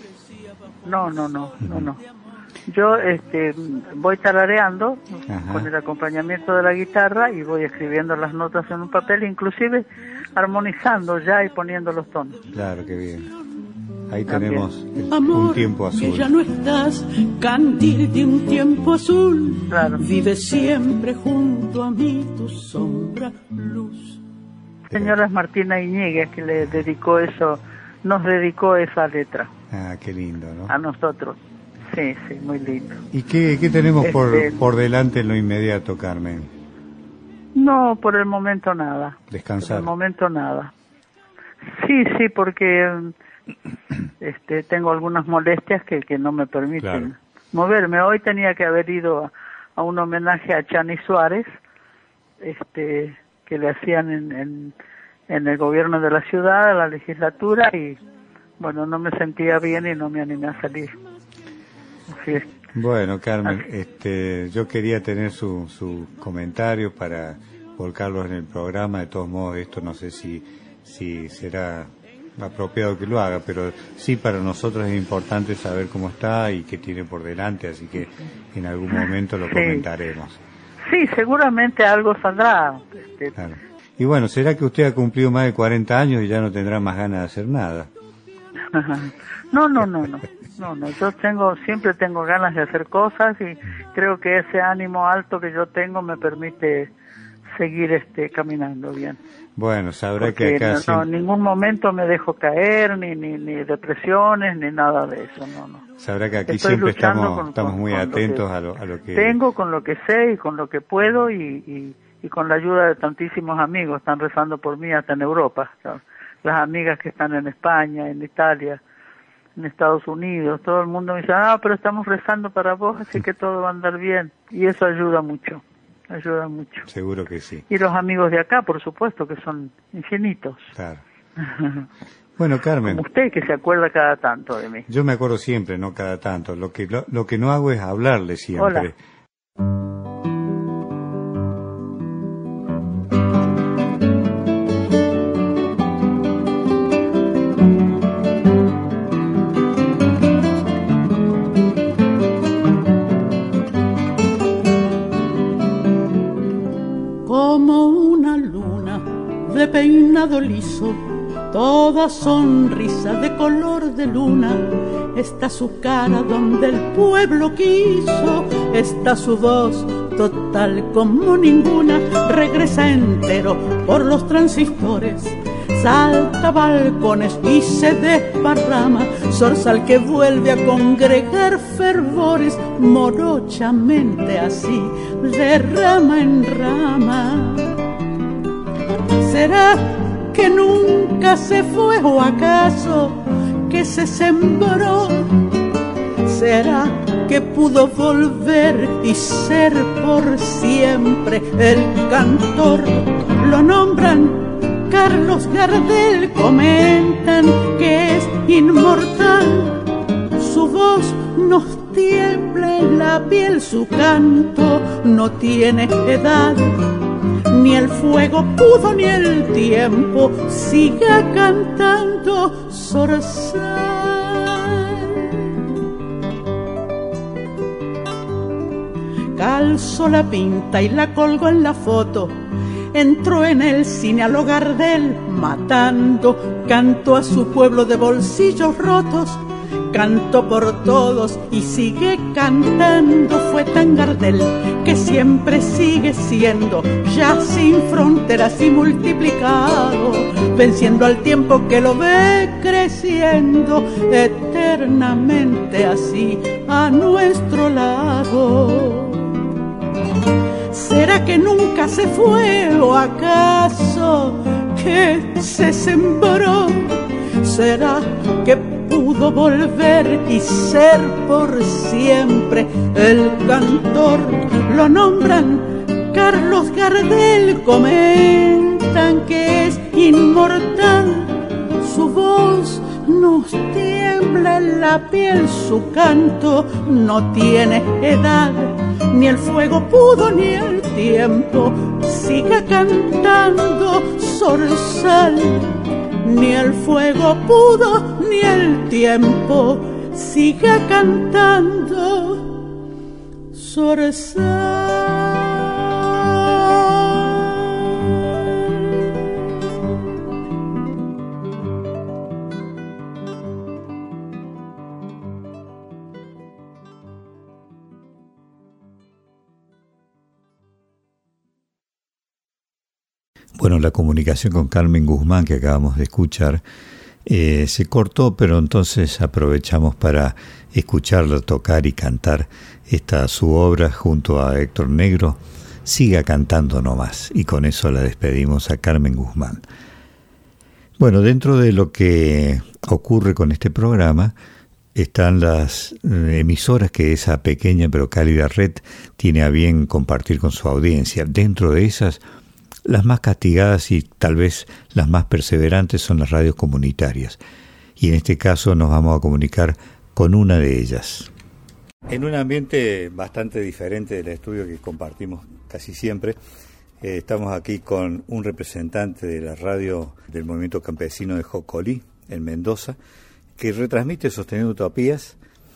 No, no, no, uh-huh. no, no. Yo este, voy tarareando Ajá. con el acompañamiento de la guitarra y voy escribiendo las notas en un papel, inclusive armonizando ya y poniendo los tonos. Claro, qué bien. Ahí También. tenemos el, Amor, un tiempo azul. Que ya no estás, candil de un tiempo azul. Claro. Vive siempre junto a mí tu sombra, luz. Señora Martina Iñiguez, que le dedicó eso, nos dedicó esa letra. Ah, qué lindo, ¿no? A nosotros. Sí, sí, muy lindo. ¿Y qué, qué tenemos este, por, por delante en lo inmediato, Carmen? No, por el momento nada. Descansar. Por el momento nada. Sí, sí, porque este, tengo algunas molestias que, que no me permiten claro. moverme. Hoy tenía que haber ido a, a un homenaje a Chani Suárez, este, que le hacían en, en, en el gobierno de la ciudad, la legislatura, y bueno, no me sentía bien y no me animé a salir. Así es. Bueno, Carmen, este, yo quería tener su, su comentario para volcarlo en el programa. De todos modos, esto no sé si, si será apropiado que lo haga, pero sí, para nosotros es importante saber cómo está y qué tiene por delante, así que en algún momento lo sí. comentaremos. Sí, seguramente algo saldrá. Este... Claro. Y bueno, ¿será que usted ha cumplido más de cuarenta años y ya no tendrá más ganas de hacer nada? No, no, no, no. No, no, yo tengo, siempre tengo ganas de hacer cosas y creo que ese ánimo alto que yo tengo me permite seguir este caminando bien. Bueno, sabrá Porque que acá no, siempre... no, en ningún momento me dejo caer, ni, ni ni depresiones, ni nada de eso, no, no. Sabrá que aquí Estoy siempre luchando estamos, con, estamos con, muy con atentos lo a, lo, a lo que... Tengo, con lo que sé y con lo que puedo y, y, y con la ayuda de tantísimos amigos, están rezando por mí hasta en Europa, ¿sabes? Las amigas que están en España, en Italia, en Estados Unidos, todo el mundo me dice, ah, pero estamos rezando para vos, así que todo va a andar bien. Y eso ayuda mucho, ayuda mucho. Seguro que sí. Y los amigos de acá, por supuesto, que son infinitos. Claro. Bueno, Carmen. Como usted, que se acuerda cada tanto de mí. Yo me acuerdo siempre, no cada tanto. Lo que, lo, lo que no hago es hablarle siempre. Hola. De peinado liso, toda sonrisa de color de luna, está su cara donde el pueblo quiso, está su voz total como ninguna, regresa entero por los transistores, salta balcones y se desparrama, zorzal que vuelve a congregar fervores, morochamente así, de rama en rama. ¿Será que nunca se fue o acaso que se sembró? ¿Será que pudo volver y ser por siempre el cantor? Lo nombran Carlos Gardel, comentan que es inmortal. Su voz nos tiembla en la piel, su canto no tiene edad. Ni el fuego pudo ni el tiempo, siga cantando zorzal. Calzó la pinta y la colgó en la foto, entró en el cine al hogar del matando, cantó a su pueblo de bolsillos rotos, cantó por todos y sigue cantando. Fue tan Gardel que siempre sigue siendo, ya sin fronteras y multiplicado, venciendo al tiempo que lo ve creciendo, eternamente así a nuestro lado. ¿Será que nunca se fue o acaso que se sembró? ¿Será que pudo volver y ser por siempre el cantor? Lo nombran Carlos Gardel, comentan que es inmortal. Su voz nos tiembla en la piel, su canto no tiene edad. Ni el fuego pudo ni el tiempo, siga cantando zorzal. Ni el fuego pudo ni el tiempo, siga cantando zorzal. Bueno, la comunicación con Carmen Guzmán que acabamos de escuchar eh, se cortó, pero entonces aprovechamos para escucharla tocar y cantar esta su obra junto a Héctor Negro, Siga cantando nomás, y con eso la despedimos a Carmen Guzmán. Bueno, dentro de lo que ocurre con este programa están las emisoras que esa pequeña pero cálida red tiene a bien compartir con su audiencia. Dentro de esas, las más castigadas y tal vez las más perseverantes son las radios comunitarias. Y en este caso nos vamos a comunicar con una de ellas. En un ambiente bastante diferente del estudio que compartimos casi siempre, eh, estamos aquí con un representante de la radio del movimiento campesino de Jocolí, en Mendoza, que retransmite Sosteniendo Utopías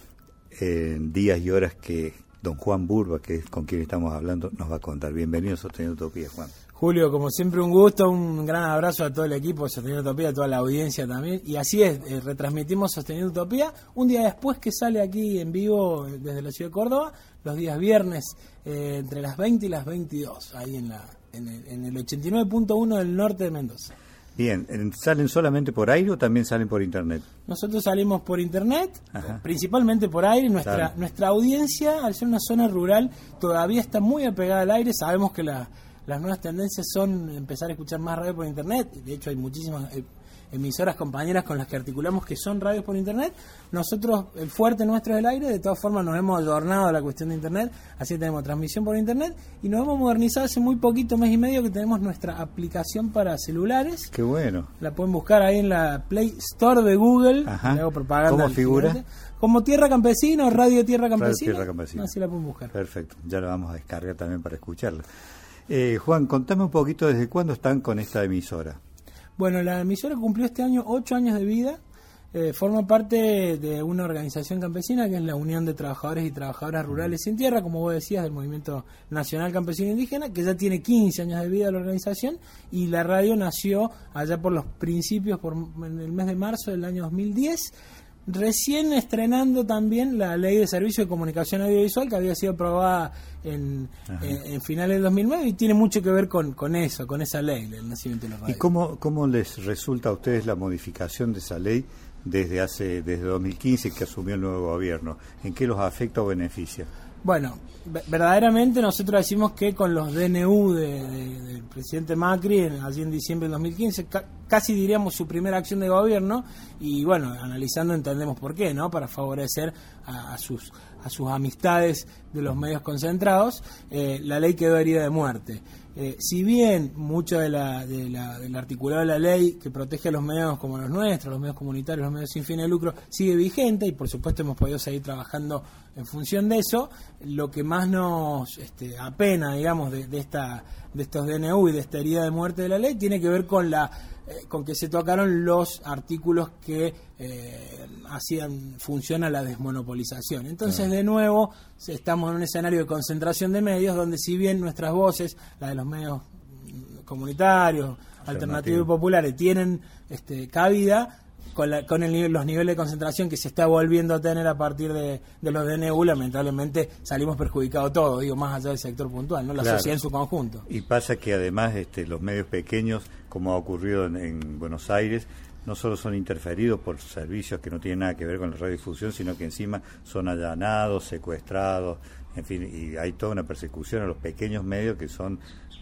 en días y horas que don Juan Burba, que es con quien estamos hablando, nos va a contar. Bienvenido a Sosteniendo Utopías, Juan. Julio, como siempre un gusto, un gran abrazo a todo el equipo de Sosteniendo Utopía, a toda la audiencia también. Y así es, eh, retransmitimos Sosteniendo Utopía un día después que sale aquí en vivo desde la ciudad de Córdoba, los días viernes, eh, entre las veinte y las veintidós, ahí en, la, en, el, en el ochenta y nueve punto uno del norte de Mendoza. Bien, ¿salen solamente por aire o también salen por internet? Nosotros salimos por internet, Ajá. principalmente por aire. Nuestra claro. nuestra audiencia, al ser una zona rural, todavía está muy apegada al aire. Sabemos que la Las nuevas tendencias son empezar a escuchar más radio por internet. De hecho, hay muchísimas emisoras compañeras con las que articulamos que son radios por internet. Nosotros, el fuerte nuestro es el aire. De todas formas, nos hemos adornado a la cuestión de internet. Así tenemos transmisión por internet. Y nos hemos modernizado hace muy poquito, mes y medio, que tenemos nuestra aplicación para celulares. ¡Qué bueno! La pueden buscar ahí en la Play Store de Google. Ajá. Le hago propaganda. ¿Cómo figura? Como Tierra Campesina o Radio Tierra Campesina. Radio Tierra Campesina. Así la pueden buscar. Perfecto. Ya la vamos a descargar también para escucharla. Eh, Juan, contame un poquito desde cuándo están con esta emisora. Bueno, la emisora cumplió este año ocho años de vida. Eh, forma parte de una organización campesina que es la Unión de Trabajadores y Trabajadoras Rurales Sin Tierra, como vos decías, del Movimiento Nacional Campesino Indígena, que ya tiene quince años de vida la organización, y la radio nació allá por los principios, por en el mes de marzo del año dos mil diez, recién estrenando también la Ley de Servicio de Comunicación Audiovisual, que había sido aprobada en, en, en finales del dos mil nueve, y tiene mucho que ver con, con eso, con esa ley del nacimiento de la radio. ¿Y cómo, cómo les resulta a ustedes la modificación de esa ley desde hace desde dos mil quince que asumió el nuevo gobierno? ¿En qué los afecta o beneficia? Bueno, verdaderamente nosotros decimos que con los D N U de, de, del presidente Macri, en, allí en diciembre del dos mil quince, ca, casi diríamos su primera acción de gobierno, y bueno, analizando entendemos por qué, ¿no? Para favorecer a, a sus a sus amistades de los medios concentrados, eh, la ley quedó herida de muerte. Eh, si bien mucho de la, de la, del articulado de la ley que protege a los medios como los nuestros, los medios comunitarios, los medios sin fin de lucro, sigue vigente, y por supuesto hemos podido seguir trabajando en función de eso, lo que más nos este, apena, digamos, de, de esta de estos D N U y de esta herida de muerte de la ley, tiene que ver con la eh, con que se tocaron los artículos que eh, hacían función a la desmonopolización. Entonces, de nuevo, estamos en un escenario de concentración de medios donde, si bien nuestras voces, la de los medios comunitarios, alternativos y populares, tienen este, cabida, con, la, con el nivel, los niveles de concentración que se está volviendo a tener a partir de, de los D N U, lamentablemente salimos perjudicados todos, digo, más allá del sector puntual, no la claro. sociedad en su conjunto. Y pasa que además este, los medios pequeños, como ha ocurrido en, en Buenos Aires, no solo son interferidos por servicios que no tienen nada que ver con la radiodifusión, sino que encima son allanados, secuestrados, en fin, y hay toda una persecución a los pequeños medios que son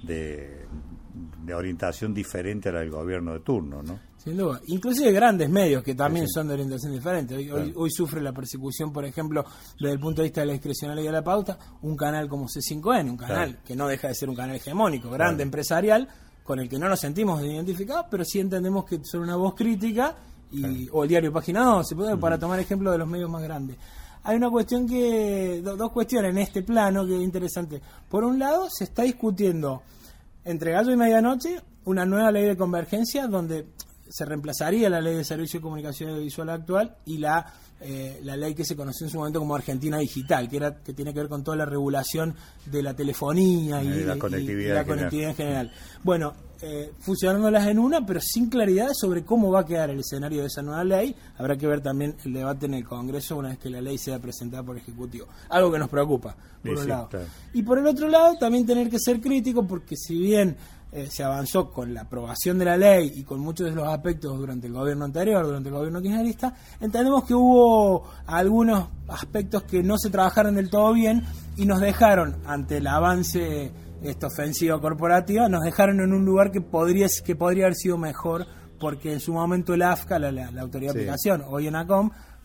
de, de orientación diferente a la del gobierno de turno, ¿no? Sin duda, inclusive grandes medios que también sí, sí. son de orientación diferente. Hoy, claro. hoy, hoy sufre la persecución, por ejemplo, desde el punto de vista de la discrecionalidad de la pauta, un canal como C cinco N, un canal claro. que no deja de ser un canal hegemónico, grande, claro. empresarial, con el que no nos sentimos identificados, pero sí entendemos que son una voz crítica, y claro. o el diario Página doce, uh-huh. para tomar ejemplo de los medios más grandes. Hay una cuestión que, do, dos cuestiones en este plano que es interesante. Por un lado, se está discutiendo entre gallo y medianoche una nueva ley de convergencia donde se reemplazaría la ley de servicio de comunicación audiovisual actual y la eh, la ley que se conoció en su momento como Argentina Digital, que era que tiene que ver con toda la regulación de la telefonía y, y la conectividad, y la en, conectividad general. en general. Bueno, eh, fusionándolas en una, pero sin claridad sobre cómo va a quedar el escenario de esa nueva ley. Habrá que ver también el debate en el Congreso una vez que la ley sea presentada por el Ejecutivo. Algo que nos preocupa, por sí, un lado. Sí, claro. Y por el otro lado, también tener que ser crítico, porque si bien Eh, se avanzó con la aprobación de la ley y con muchos de los aspectos durante el gobierno anterior, durante el gobierno kirchnerista, entendemos que hubo algunos aspectos que no se trabajaron del todo bien y nos dejaron, ante el avance esta ofensiva corporativa, nos dejaron en un lugar que podría que podría haber sido mejor, porque en su momento el A F C A, la, la, la autoridad de sí. aplicación, hoy ENACOM,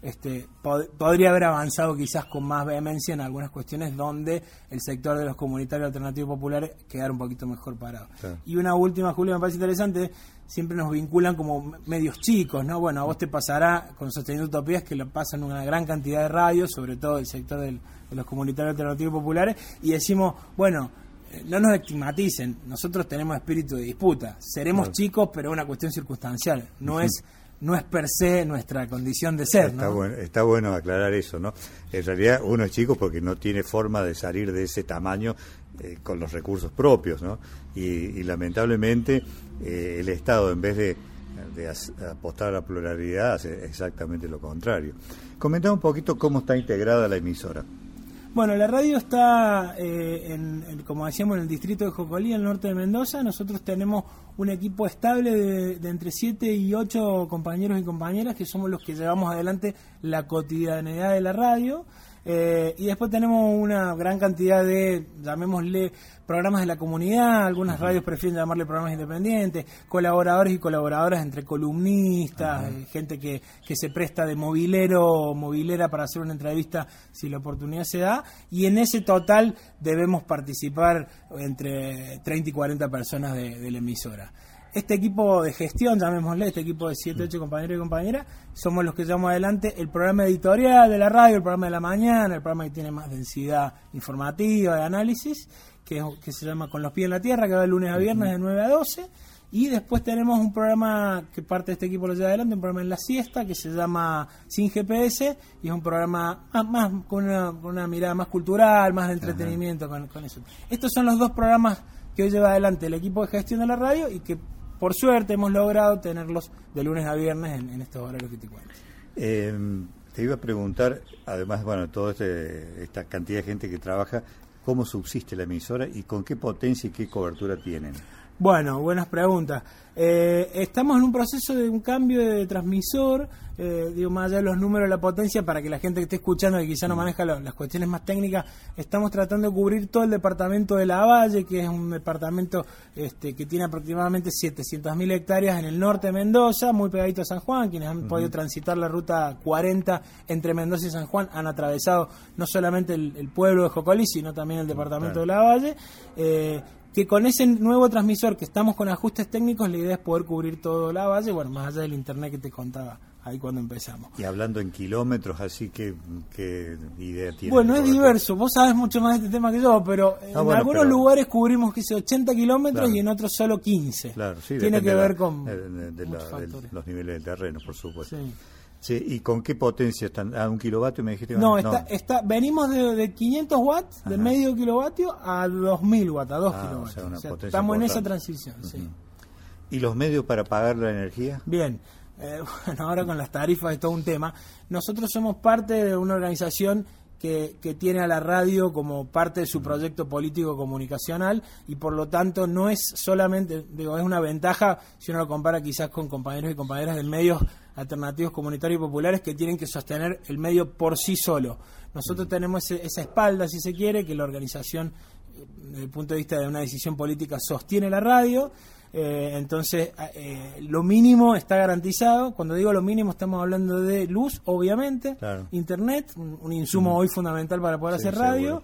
este, pod- podría haber avanzado quizás con más vehemencia en algunas cuestiones donde el sector de los comunitarios alternativos populares quedara un poquito mejor parado. Claro. Y una última, Julio, me parece interesante, siempre nos vinculan como medios chicos, ¿no? Bueno, a vos te pasará con Sosteniendo Utopías que lo pasan una gran cantidad de radios, sobre todo el sector del, de los comunitarios alternativos populares, y decimos, bueno, no nos estigmaticen, nosotros tenemos espíritu de disputa, seremos claro. chicos, pero es una cuestión circunstancial, no es no es per se nuestra condición de ser, está ¿no? Bueno, está bueno aclarar eso, ¿no? En realidad uno es chico porque no tiene forma de salir de ese tamaño eh, con los recursos propios, ¿no? Y, y lamentablemente eh, el Estado, en vez de, de as, apostar a la pluralidad, hace exactamente lo contrario. Comentá un poquito cómo está integrada la emisora. Bueno, la radio está, eh, en, en, como decíamos, en el distrito de Jocolí, al norte de Mendoza. Nosotros tenemos un equipo estable de, de entre siete y ocho compañeros y compañeras, que somos los que llevamos adelante la cotidianidad de la radio. Eh, y después tenemos una gran cantidad de, llamémosle, programas de la comunidad. Algunas radios prefieren llamarle programas independientes, colaboradores y colaboradoras entre columnistas, eh, gente que, que se presta de movilero o movilera para hacer una entrevista si la oportunidad se da, y en ese total debemos participar entre treinta y cuarenta personas de, de la emisora. Este equipo de gestión, llamémosle, este equipo de siete, ocho compañeros y compañeras, somos los que llevamos adelante el programa editorial de la radio, el programa de la mañana, el programa que tiene más densidad informativa, de análisis, que, que se llama Con los pies en la tierra, que va de lunes a viernes de nueve a doce, y después tenemos un programa que parte de este equipo lo lleva adelante, un programa en la siesta, que se llama Sin G P S, y es un programa más, más con, una, con una mirada más cultural, más de entretenimiento, con, con eso. Estos son los dos programas que hoy lleva adelante el equipo de gestión de la radio y que por suerte hemos logrado tenerlos de lunes a viernes en, en estos horarios que te cuento. Eh, te iba a preguntar, además, bueno, toda este, esta cantidad de gente que trabaja, ¿cómo subsiste la emisora y con qué potencia y qué cobertura tienen? Bueno, buenas preguntas. Eh, estamos en un proceso de un cambio de transmisor, eh, digo, más allá de los números, la potencia, para que la gente que esté escuchando, que quizá no maneja lo, las cuestiones más técnicas, estamos tratando de cubrir todo el departamento de La Valle, que es un departamento este, que tiene aproximadamente setecientas mil hectáreas en el norte de Mendoza, muy pegadito a San Juan. Quienes han uh-huh. podido transitar la ruta cuarenta entre Mendoza y San Juan han atravesado no solamente el, el pueblo de Jocolí, sino también el departamento uh-huh. de La Valle. Eh, que con ese nuevo transmisor que estamos con ajustes técnicos, la idea es poder cubrir todo La Valle, bueno, más allá del internet que te contaba ahí cuando empezamos. Y hablando en kilómetros, así que ¿qué idea tiene? Bueno, es diverso, vos sabés mucho más de este tema que yo, pero en ah, bueno, algunos pero... lugares cubrimos, que sé, ochenta kilómetros claro. y en otros solo quince. Claro, sí, tiene que ver la, con de, de, de, la, de los niveles del terreno, por supuesto. Sí. Sí, ¿y con qué potencia están? ¿A un kilovatio me dijiste? No, está, no. Está, venimos de, de quinientos watts, Ajá. de medio kilovatio, a dos mil watts, a dos ah, kilowatios. O sea, una o sea, estamos importante. En esa transición, uh-huh. sí. ¿Y los medios para pagar la energía? Bien, eh, bueno, ahora con las tarifas es todo un tema. Nosotros somos parte de una organización que, que tiene a la radio como parte de su proyecto político comunicacional, y por lo tanto no es solamente, digo, es una ventaja si uno lo compara quizás con compañeros y compañeras de medios alternativos comunitarios y populares que tienen que sostener el medio por sí solo. Nosotros tenemos ese, esa espalda, si se quiere, que la organización, desde el punto de vista de una decisión política, sostiene la radio. Eh, entonces, eh, lo mínimo está garantizado. Cuando digo lo mínimo, estamos hablando de luz, obviamente, claro. internet, un, un insumo mm. hoy fundamental para poder sí, hacer radio,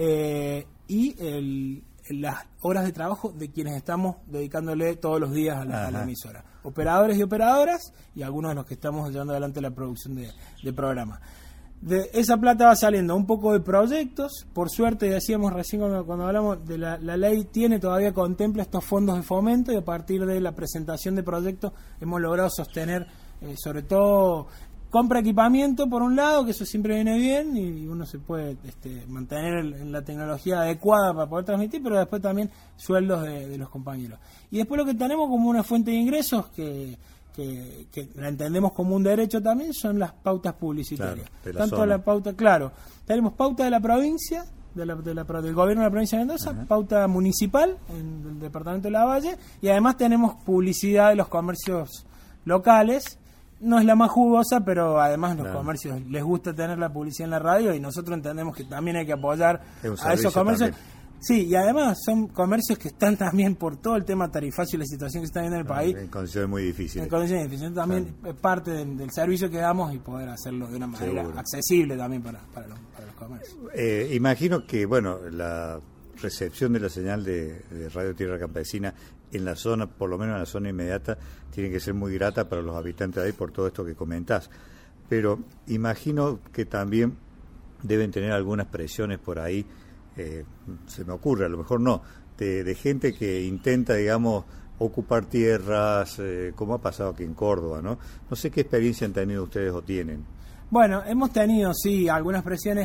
eh, y el, las horas de trabajo de quienes estamos dedicándole todos los días a la, a la emisora. Operadores y operadoras, y algunos de los que estamos llevando adelante la producción de, de programas. De esa plata va saliendo un poco de proyectos. Por suerte, decíamos recién cuando, cuando hablamos de la, la ley, tiene todavía contempla estos fondos de fomento, y a partir de la presentación de proyectos hemos logrado sostener, eh, sobre todo, compra equipamiento por un lado, que eso siempre viene bien, y uno se puede este, mantener en la tecnología adecuada para poder transmitir, pero después también sueldos de, de los compañeros. Y después lo que tenemos como una fuente de ingresos, que Que, que la entendemos como un derecho también, son las pautas publicitarias. Claro, tanto zona. La pauta, claro, tenemos pauta de la provincia, de la, de la, del gobierno de la provincia de Mendoza, uh-huh. pauta municipal en el departamento de La Valle, y además tenemos publicidad de los comercios locales. No es la más jugosa, pero además los claro. comercios les gusta tener la publicidad en la radio, y nosotros entendemos que también hay que apoyar a esos comercios. También. Sí, y además son comercios que están también por todo el tema tarifario y la situación que está viendo en el país. En condiciones muy difíciles. En condiciones difíciles. También es parte del, del servicio que damos y poder hacerlo de una manera Seguro. accesible también para, para, los, para los comercios. Eh, imagino que, bueno, la recepción de la señal de, de Radio Tierra Campesina en la zona, por lo menos en la zona inmediata, tiene que ser muy grata para los habitantes de ahí por todo esto que comentás. Pero imagino que también deben tener algunas presiones por ahí. Eh, se me ocurre, a lo mejor no, de, de gente que intenta, digamos, ocupar tierras, eh, como ha pasado aquí en Córdoba, ¿no? No sé qué experiencia han tenido ustedes o tienen. Bueno, hemos tenido, sí, algunas presiones,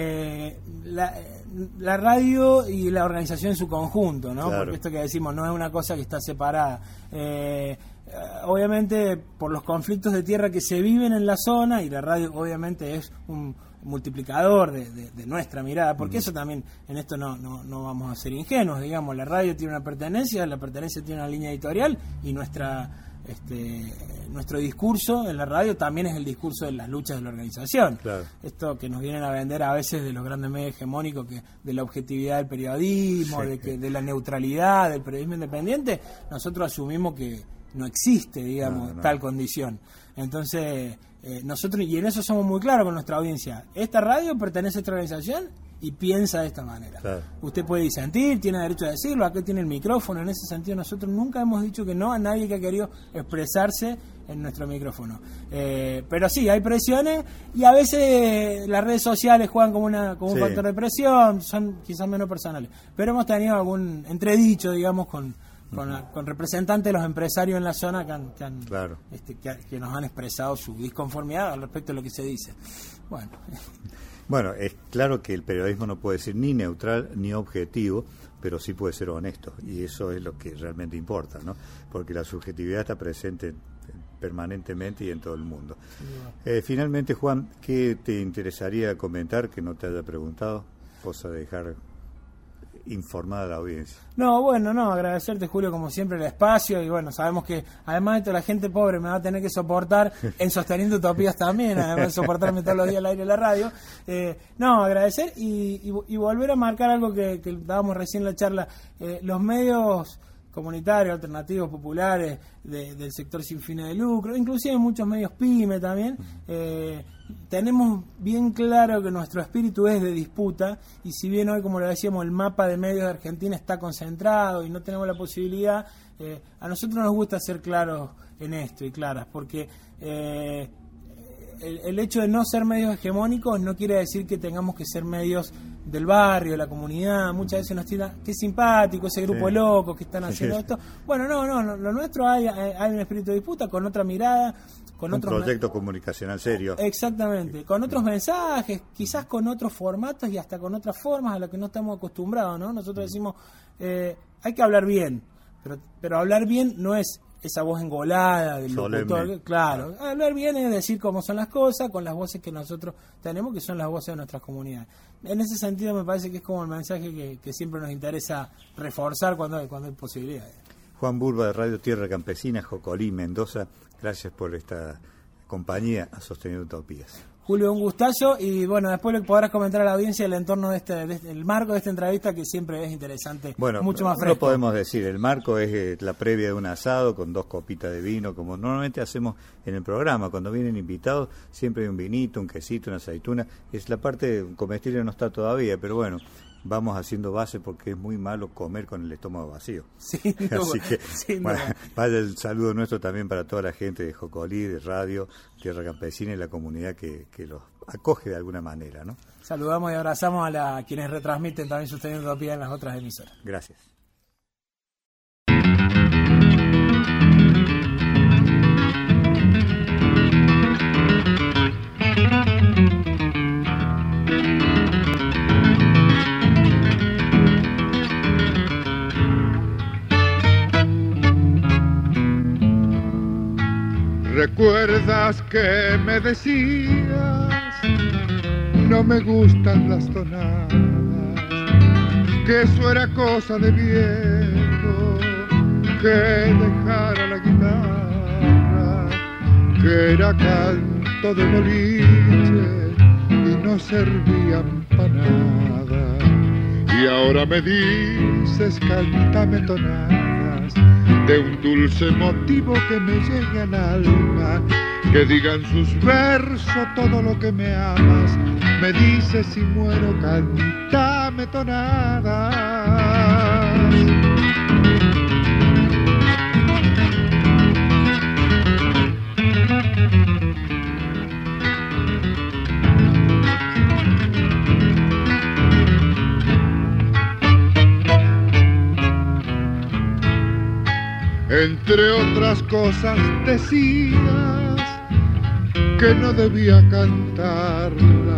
eh, la, la radio y la organización en su conjunto, ¿no? Claro. Porque esto que decimos no es una cosa que está separada. Eh, obviamente, por los conflictos de tierra que se viven en la zona, y la radio obviamente es un multiplicador de, de, de nuestra mirada, porque uh-huh. eso también, en esto no, no, no vamos a ser ingenuos, digamos, la radio tiene una pertenencia, la pertenencia tiene una línea editorial, y nuestra este nuestro discurso en la radio también es el discurso de las luchas de la organización. Claro. Esto que nos vienen a vender a veces de los grandes medios hegemónicos, que de la objetividad del periodismo, sí. de que de la neutralidad del periodismo independiente, nosotros asumimos que no existe, digamos, no, no. tal condición. Entonces, eh, nosotros, y en eso somos muy claros con nuestra audiencia, esta radio pertenece a esta organización y piensa de esta manera. Claro. Usted puede disentir, tiene derecho a decirlo, acá tiene el micrófono. En ese sentido, nosotros nunca hemos dicho que no a nadie que ha querido expresarse en nuestro micrófono. Eh, pero sí, hay presiones, y a veces las redes sociales juegan como, una, como un sí. factor de presión, son quizás menos personales. Pero hemos tenido algún entredicho, digamos, con... Con, con representantes de los empresarios en la zona que, han, que, han, claro. este, que, que nos han expresado su disconformidad al respecto de lo que se dice. Bueno, bueno, es claro que el periodismo no puede ser ni neutral ni objetivo, pero sí puede ser honesto, y eso es lo que realmente importa, ¿no? Porque la subjetividad está presente permanentemente y en todo el mundo. Eh, finalmente, Juan, ¿qué te interesaría comentar que no te haya preguntado? Cosa de dejar informada a la audiencia. No, bueno, no, agradecerte, Julio, como siempre, el espacio, y bueno, sabemos que además de esto la gente pobre me va a tener que soportar en Sosteniendo Utopías también, además de soportarme todos los días al aire de la radio. Eh, no, agradecer y, y, y volver a marcar algo que, que dábamos recién en la charla. Eh, los medios comunitarios, alternativos, populares, de, del sector sin fines de lucro, inclusive muchos medios pyme también, eh, tenemos bien claro que nuestro espíritu es de disputa, y si bien hoy, como lo decíamos, el mapa de medios de Argentina está concentrado y no tenemos la posibilidad, eh, a nosotros nos gusta ser claros en esto y claras, porque eh, el, el hecho de no ser medios hegemónicos no quiere decir que tengamos que ser medios del barrio, de la comunidad. Muchas veces nos tira, qué simpático ese grupo sí. de locos que están haciendo sí, sí. esto. Bueno, no, no, no, lo nuestro hay, hay un espíritu de disputa con otra mirada, con un otros proyecto me- comunicacional serio. Exactamente, con otros mensajes, quizás con otros formatos y hasta con otras formas a las que no estamos acostumbrados, ¿no? Nosotros decimos, eh, hay que hablar bien, pero, pero hablar bien no es esa voz engolada del locutor, claro, hablar bien es decir cómo son las cosas con las voces que nosotros tenemos, que son las voces de nuestras comunidades. En ese sentido me parece que es como el mensaje que, que siempre nos interesa reforzar cuando hay, cuando hay posibilidades. Juan Burba, de Radio Tierra Campesina, Jocolí, Mendoza, gracias por esta compañía a Sosteniendo Utopías. Julio, un gustazo, y bueno, después le podrás comentar a la audiencia el entorno de este, de este, el marco de esta entrevista, que siempre es interesante, bueno, mucho más fresco. Lo podemos decir, el marco es eh, la previa de un asado con dos copitas de vino, como normalmente hacemos en el programa. Cuando vienen invitados siempre hay un vinito, un quesito, una aceituna. Es la parte comestible, no está todavía, pero bueno, vamos haciendo base porque es muy malo comer con el estómago vacío. Sí, Así que, sí, bueno, no. Vaya el saludo nuestro también para toda la gente de Jocolí, de Radio Tierra Campesina, y la comunidad que, que los acoge de alguna manera, ¿no? Saludamos y abrazamos a, la, a quienes retransmiten también Sosteniendo Utopía en las otras emisoras. Gracias. ¿Recuerdas que me decías, no me gustan las tonadas, que eso era cosa de viejo, que dejara la guitarra, que era canto de boliche y no servían para nada? Y ahora me dices, cántame tonadas de un dulce motivo que me llegue al alma, que digan sus versos todo lo que me amas. Me dices si muero, cántame tonadas. Entre otras cosas decías que no debía cantarlas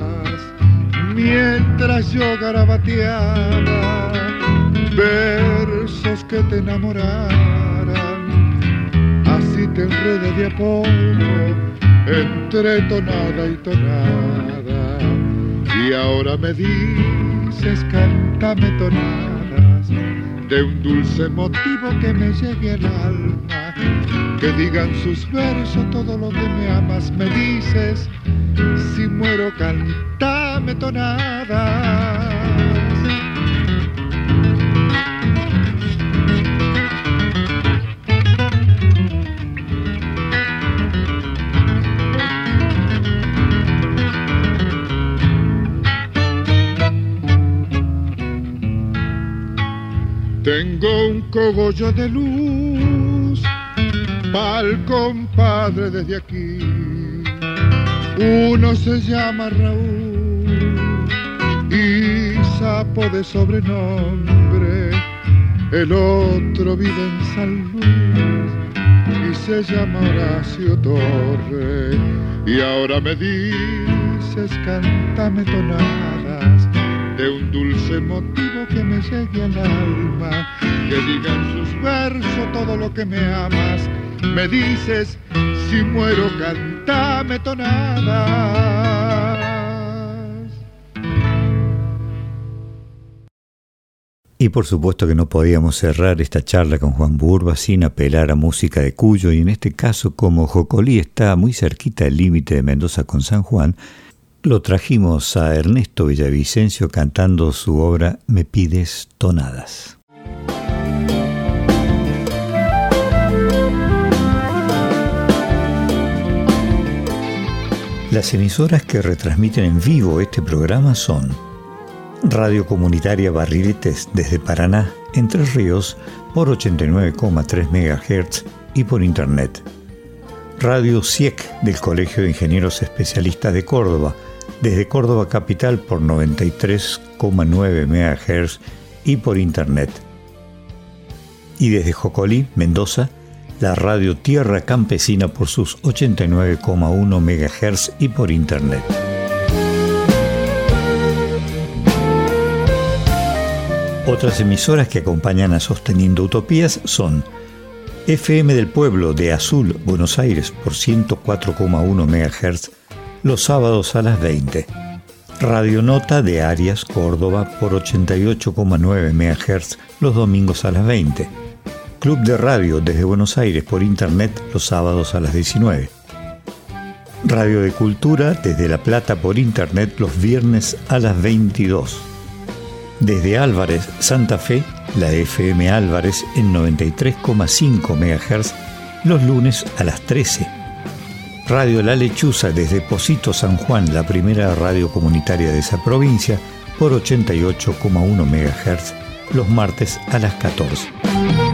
mientras yo garabateaba versos que te enamoraran. Así te enredé de a poco entre tonada y tonada, y ahora me dices, cántame tonadas de un dulce motivo que me llegue al alma, que digan sus versos todo lo que me amas. Me dices, si muero, cántame tonadas. Tengo un cogollo de luz pa'l compadre desde aquí. Uno se llama Raúl y sapo de sobrenombre, el otro vive en San Luis y se llama Horacio Torre. Y ahora me dices, cántame tonadas de un dulce motivo que me llegue al alma, que digan sus versos todo lo que me amas. Me dices, si muero, cántame tonadas. Y por supuesto que no podíamos cerrar esta charla con Juan Burba sin apelar a música de Cuyo, y en este caso, como Jocolí está muy cerquita del límite de Mendoza con San Juan, lo trajimos a Ernesto Villavicencio cantando su obra Me pides tonadas. Las emisoras que retransmiten en vivo este programa son Radio Comunitaria Barriletes desde Paraná, Entre Ríos, por ochenta y nueve coma tres megahertz y por internet. Radio C I E C del Colegio de Ingenieros Especialistas de Córdoba, desde Córdoba Capital por noventa y tres coma nueve megahertz y por internet. Y desde Jocolí, Mendoza, la radio Tierra Campesina por sus ochenta y nueve coma uno megahertz y por internet. Otras emisoras que acompañan a Sosteniendo Utopías son F M del Pueblo de Azul, Buenos Aires por ciento cuatro coma uno megahertz los sábados a las veinte. Radio Nota de Arias, Córdoba por ochenta y ocho coma nueve megahertz los domingos a las veinte. Club de Radio desde Buenos Aires por internet los sábados a las diecinueve. Radio de Cultura desde La Plata por internet los viernes a las veintidós. Desde Álvarez, Santa Fe, la F M Álvarez en noventa y tres coma cinco megahertz los lunes a las trece. Radio La Lechuza desde Pocito, San Juan, la primera radio comunitaria de esa provincia, por ochenta y ocho coma uno megahertz los martes a las catorce.